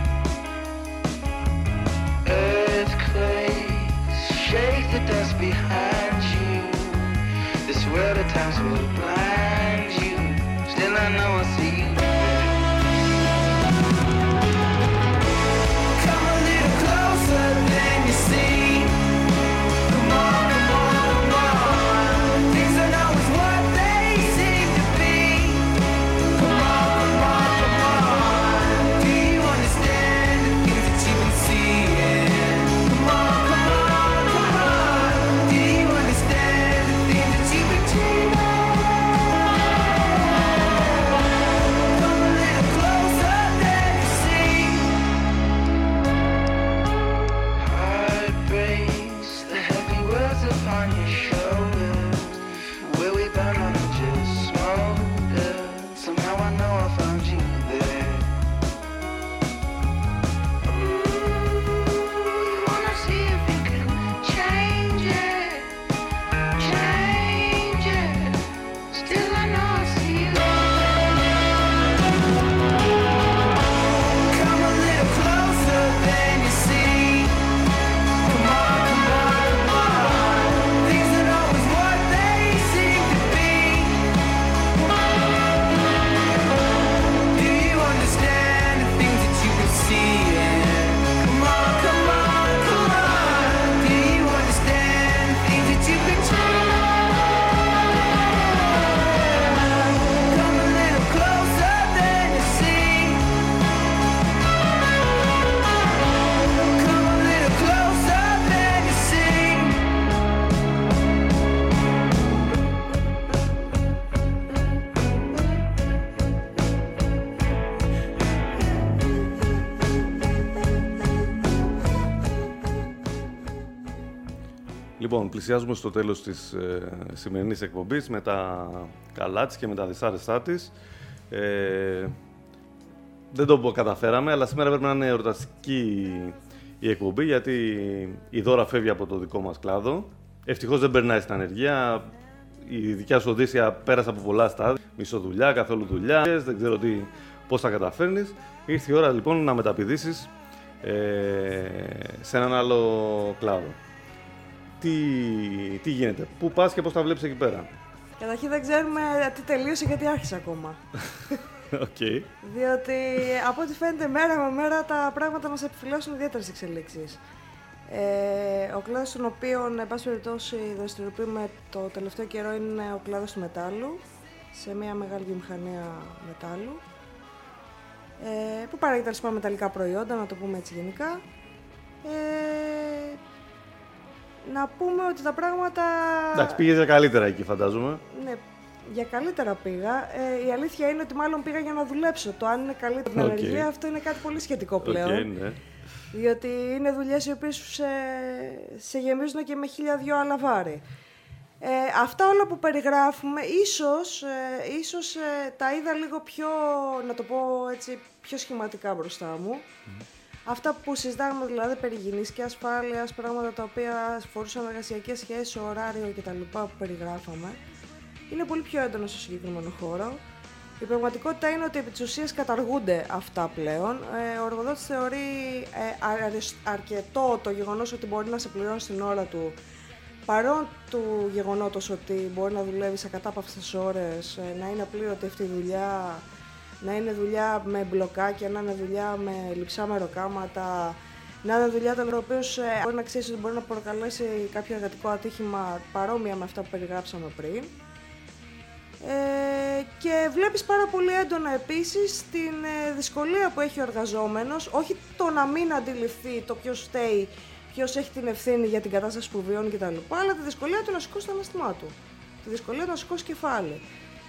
Earthquakes shake the dust behind you. This world at times will blind you. Still I know I see you. Come a little closer than you see. Come on, come on, come on. Things are not always what they seem to be. Come on, come on, come on. Do you understand the things that you've been seeing? Come on, come on, come on. Do you understand the things that you've been dreaming? Λοιπόν, πλησιάζουμε στο τέλος της ε, σημερινής εκπομπής με τα καλά της και με τα δυσάρεστά της. Ε, δεν το καταφέραμε, αλλά σήμερα πρέπει να είναι εορταστική η εκπομπή, γιατί η Δώρα φεύγει από το δικό μας κλάδο. Ευτυχώς δεν περνάει στην ανεργία. Η δικιά σου Οδύσσια πέρασε από πολλά στάδια. Μισοδουλειά, καθόλου δουλειά. Δεν ξέρω τι, πώς θα καταφέρνεις. Ήρθε η ώρα λοιπόν να μεταπηδήσεις ε, σε έναν άλλο κλάδο. Τι, τι γίνεται, πού πας και πώς τα βλέπεις εκεί πέρα? Καταρχήν δεν ξέρουμε τι τελείωσε γιατί άρχισε ακόμα. Okay. Διότι από ό,τι φαίνεται μέρα με μέρα τα πράγματα μας επιφυλάσσουν ιδιαίτερες εξελίξεις. Ε, ο κλάδος στον οποίο, εν πάση περιπτώσει, δραστηριοποιούμε το τελευταίο καιρό είναι ο κλάδος του μετάλλου, σε μια μεγάλη βιομηχανία μετάλλου, ε, που παράγει τα λοιπά μεταλλικά προϊόντα, να το πούμε έτσι γενικά. Ε, να πούμε ότι τα πράγματα... Εντάξει, πήγες για καλύτερα εκεί, φαντάζομαι. Ναι, για καλύτερα πήγα. Ε, η αλήθεια είναι ότι μάλλον πήγα για να δουλέψω. Το αν είναι καλύτερα την Okay. ενεργεία, αυτό είναι κάτι πολύ σχετικό πλέον. Okay, ναι. Διότι είναι δουλειές οι οποίες σε, σε γεμίζουν και με χίλια δυο άλλα βάρη. Ε, αυτά όλα που περιγράφουμε, ίσως, ε, ίσως ε, τα είδα λίγο πιο, να το πω έτσι, πιο σχηματικά μπροστά μου. Mm. Αυτά που συζητάμε δηλαδή περί υγιεινής και ασφάλειας, πράγματα τα οποία φορούσαν εργασιακές σχέσεις, ωράριο κτλ. Που περιγράφαμε, είναι πολύ πιο έντονα στο συγκεκριμένο χώρο. Η πραγματικότητα είναι ότι επί της ουσίας καταργούνται αυτά πλέον. Ε, ο εργοδότης θεωρεί ε, αρκετό το γεγονός ότι μπορεί να σε πληρώνει στην ώρα του, παρόν του γεγονότος ότι μπορεί να δουλεύει σε ακατάπαυστες ώρες, ε, να είναι απλήρωτη αυτή η δουλειά, να είναι δουλειά με μπλοκάκια, να είναι δουλειά με λειψά μεροκάματα, να είναι δουλειά των οποίων ε, μπορεί να ξέρεις ότι μπορεί να προκαλέσει κάποιο εργατικό ατύχημα παρόμοια με αυτά που περιγράψαμε πριν. Ε, και βλέπεις πάρα πολύ έντονα επίσης την ε, δυσκολία που έχει ο εργαζόμενος, όχι το να μην αντιληφθεί το ποιος φταίει, ποιος έχει την ευθύνη για την κατάσταση που βιώνει κτλ, αλλά τη δυσκολία του να σηκώσει το ανάστημά του, τη δυσκολία του να σηκώσει κεφάλι.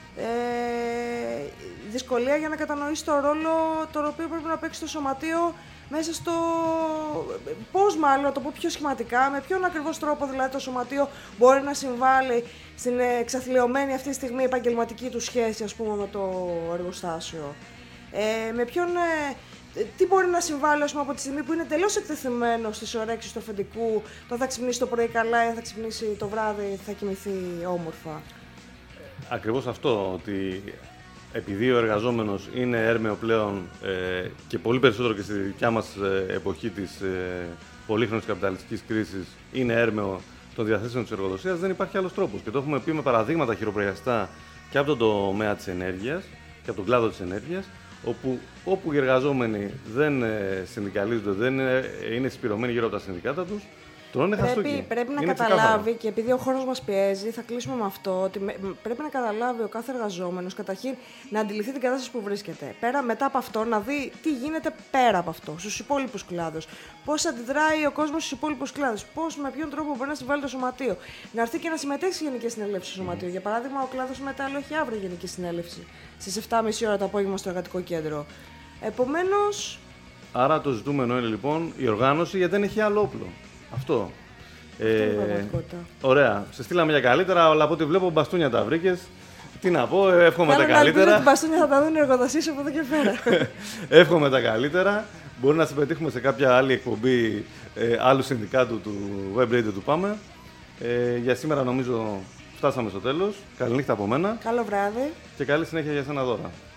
Ε, δυσκολία για να κατανοήσει το ρόλο τον οποίο πρέπει να παίξει το σωματείο μέσα στο πώς, μάλλον να το πω πιο σχηματικά, με ποιον ακριβώς τρόπο δηλαδή το σωματείο μπορεί να συμβάλλει στην εξαθλιωμένη αυτή τη στιγμή επαγγελματική του σχέση, ας πούμε, με το εργοστάσιο. Ε, με ποιον, ε, τι μπορεί να συμβάλλει, ας πούμε, από τη στιγμή που είναι τελώς εκτεθειμένο στις ωρέξεις του αφεντικού, το θα ξυπνήσει το πρωί καλά ή θα ξυπνήσει το βράδυ, θα κοιμηθεί όμορφα. Ακριβώς αυτό, ότι επειδή ο εργαζόμενος είναι έρμεο πλέον ε, και πολύ περισσότερο και στη δικιά μας ε, εποχή της ε, πολύχρονης καπιταλιστικής κρίσης είναι έρμεο των διαθέσεων της εργοδοσίας, δεν υπάρχει άλλος τρόπος. Και το έχουμε πει με παραδείγματα χειροπιαστά και από τον τομέα της ενέργειας και από τον κλάδο της ενέργειας, όπου, όπου οι εργαζόμενοι δεν ε, συνδικαλίζονται, δεν είναι, είναι συσπηρωμένοι γύρω από τα συνδικάτα τους, Πρέπει, πρέπει να είναι καταλάβει, ξεκάθαρο. και επειδή ο χρόνος μας πιέζει, θα κλείσουμε με αυτό, ότι με, πρέπει να καταλάβει ο κάθε εργαζόμενος καταρχήν να αντιληφθεί την κατάσταση που βρίσκεται. Πέρα, μετά από αυτό, να δει τι γίνεται πέρα από αυτό, στους υπόλοιπους κλάδους. Πώς αντιδράει ο κόσμος στους υπόλοιπους κλάδους. Πώς, με ποιον τρόπο μπορεί να συμβάλλει το σωματείο. Να έρθει και να συμμετέχει στη Γενική Συνέλευση του Σωματείου. Για παράδειγμα, ο κλάδος μετάλλου έχει αύριο Γενική Συνέλευση στις επτά και μισή ώρα το απόγευμα στο εργατικό κέντρο. Επομένως. Άρα το ζητούμενο είναι λοιπόν η οργάνωση, γιατί δεν έχει άλλο όπλο. Αυτό. Αυτό είναι η πραγματικότητα. Ωραία. Σε στείλαμε για καλύτερα, αλλά από ό,τι βλέπω μπαστούνια τα βρήκες. Τι να πω, εύχομαι Θέλω τα να καλύτερα. ελπίζω ότι τα μπαστούνια θα τα δουν οι εργοδοσίες από εδώ και πέρα. Εύχομαι τα καλύτερα. Μπορεί να συμμετείχουμε σε κάποια άλλη εκπομπή ε, άλλου συνδικάτου του Web Radio του Πάμε. Ε, για σήμερα νομίζω φτάσαμε στο τέλος. Καληνύχτα από μένα. Καλό βράδυ. Και καλή συνέχεια για σένα, Δώρα.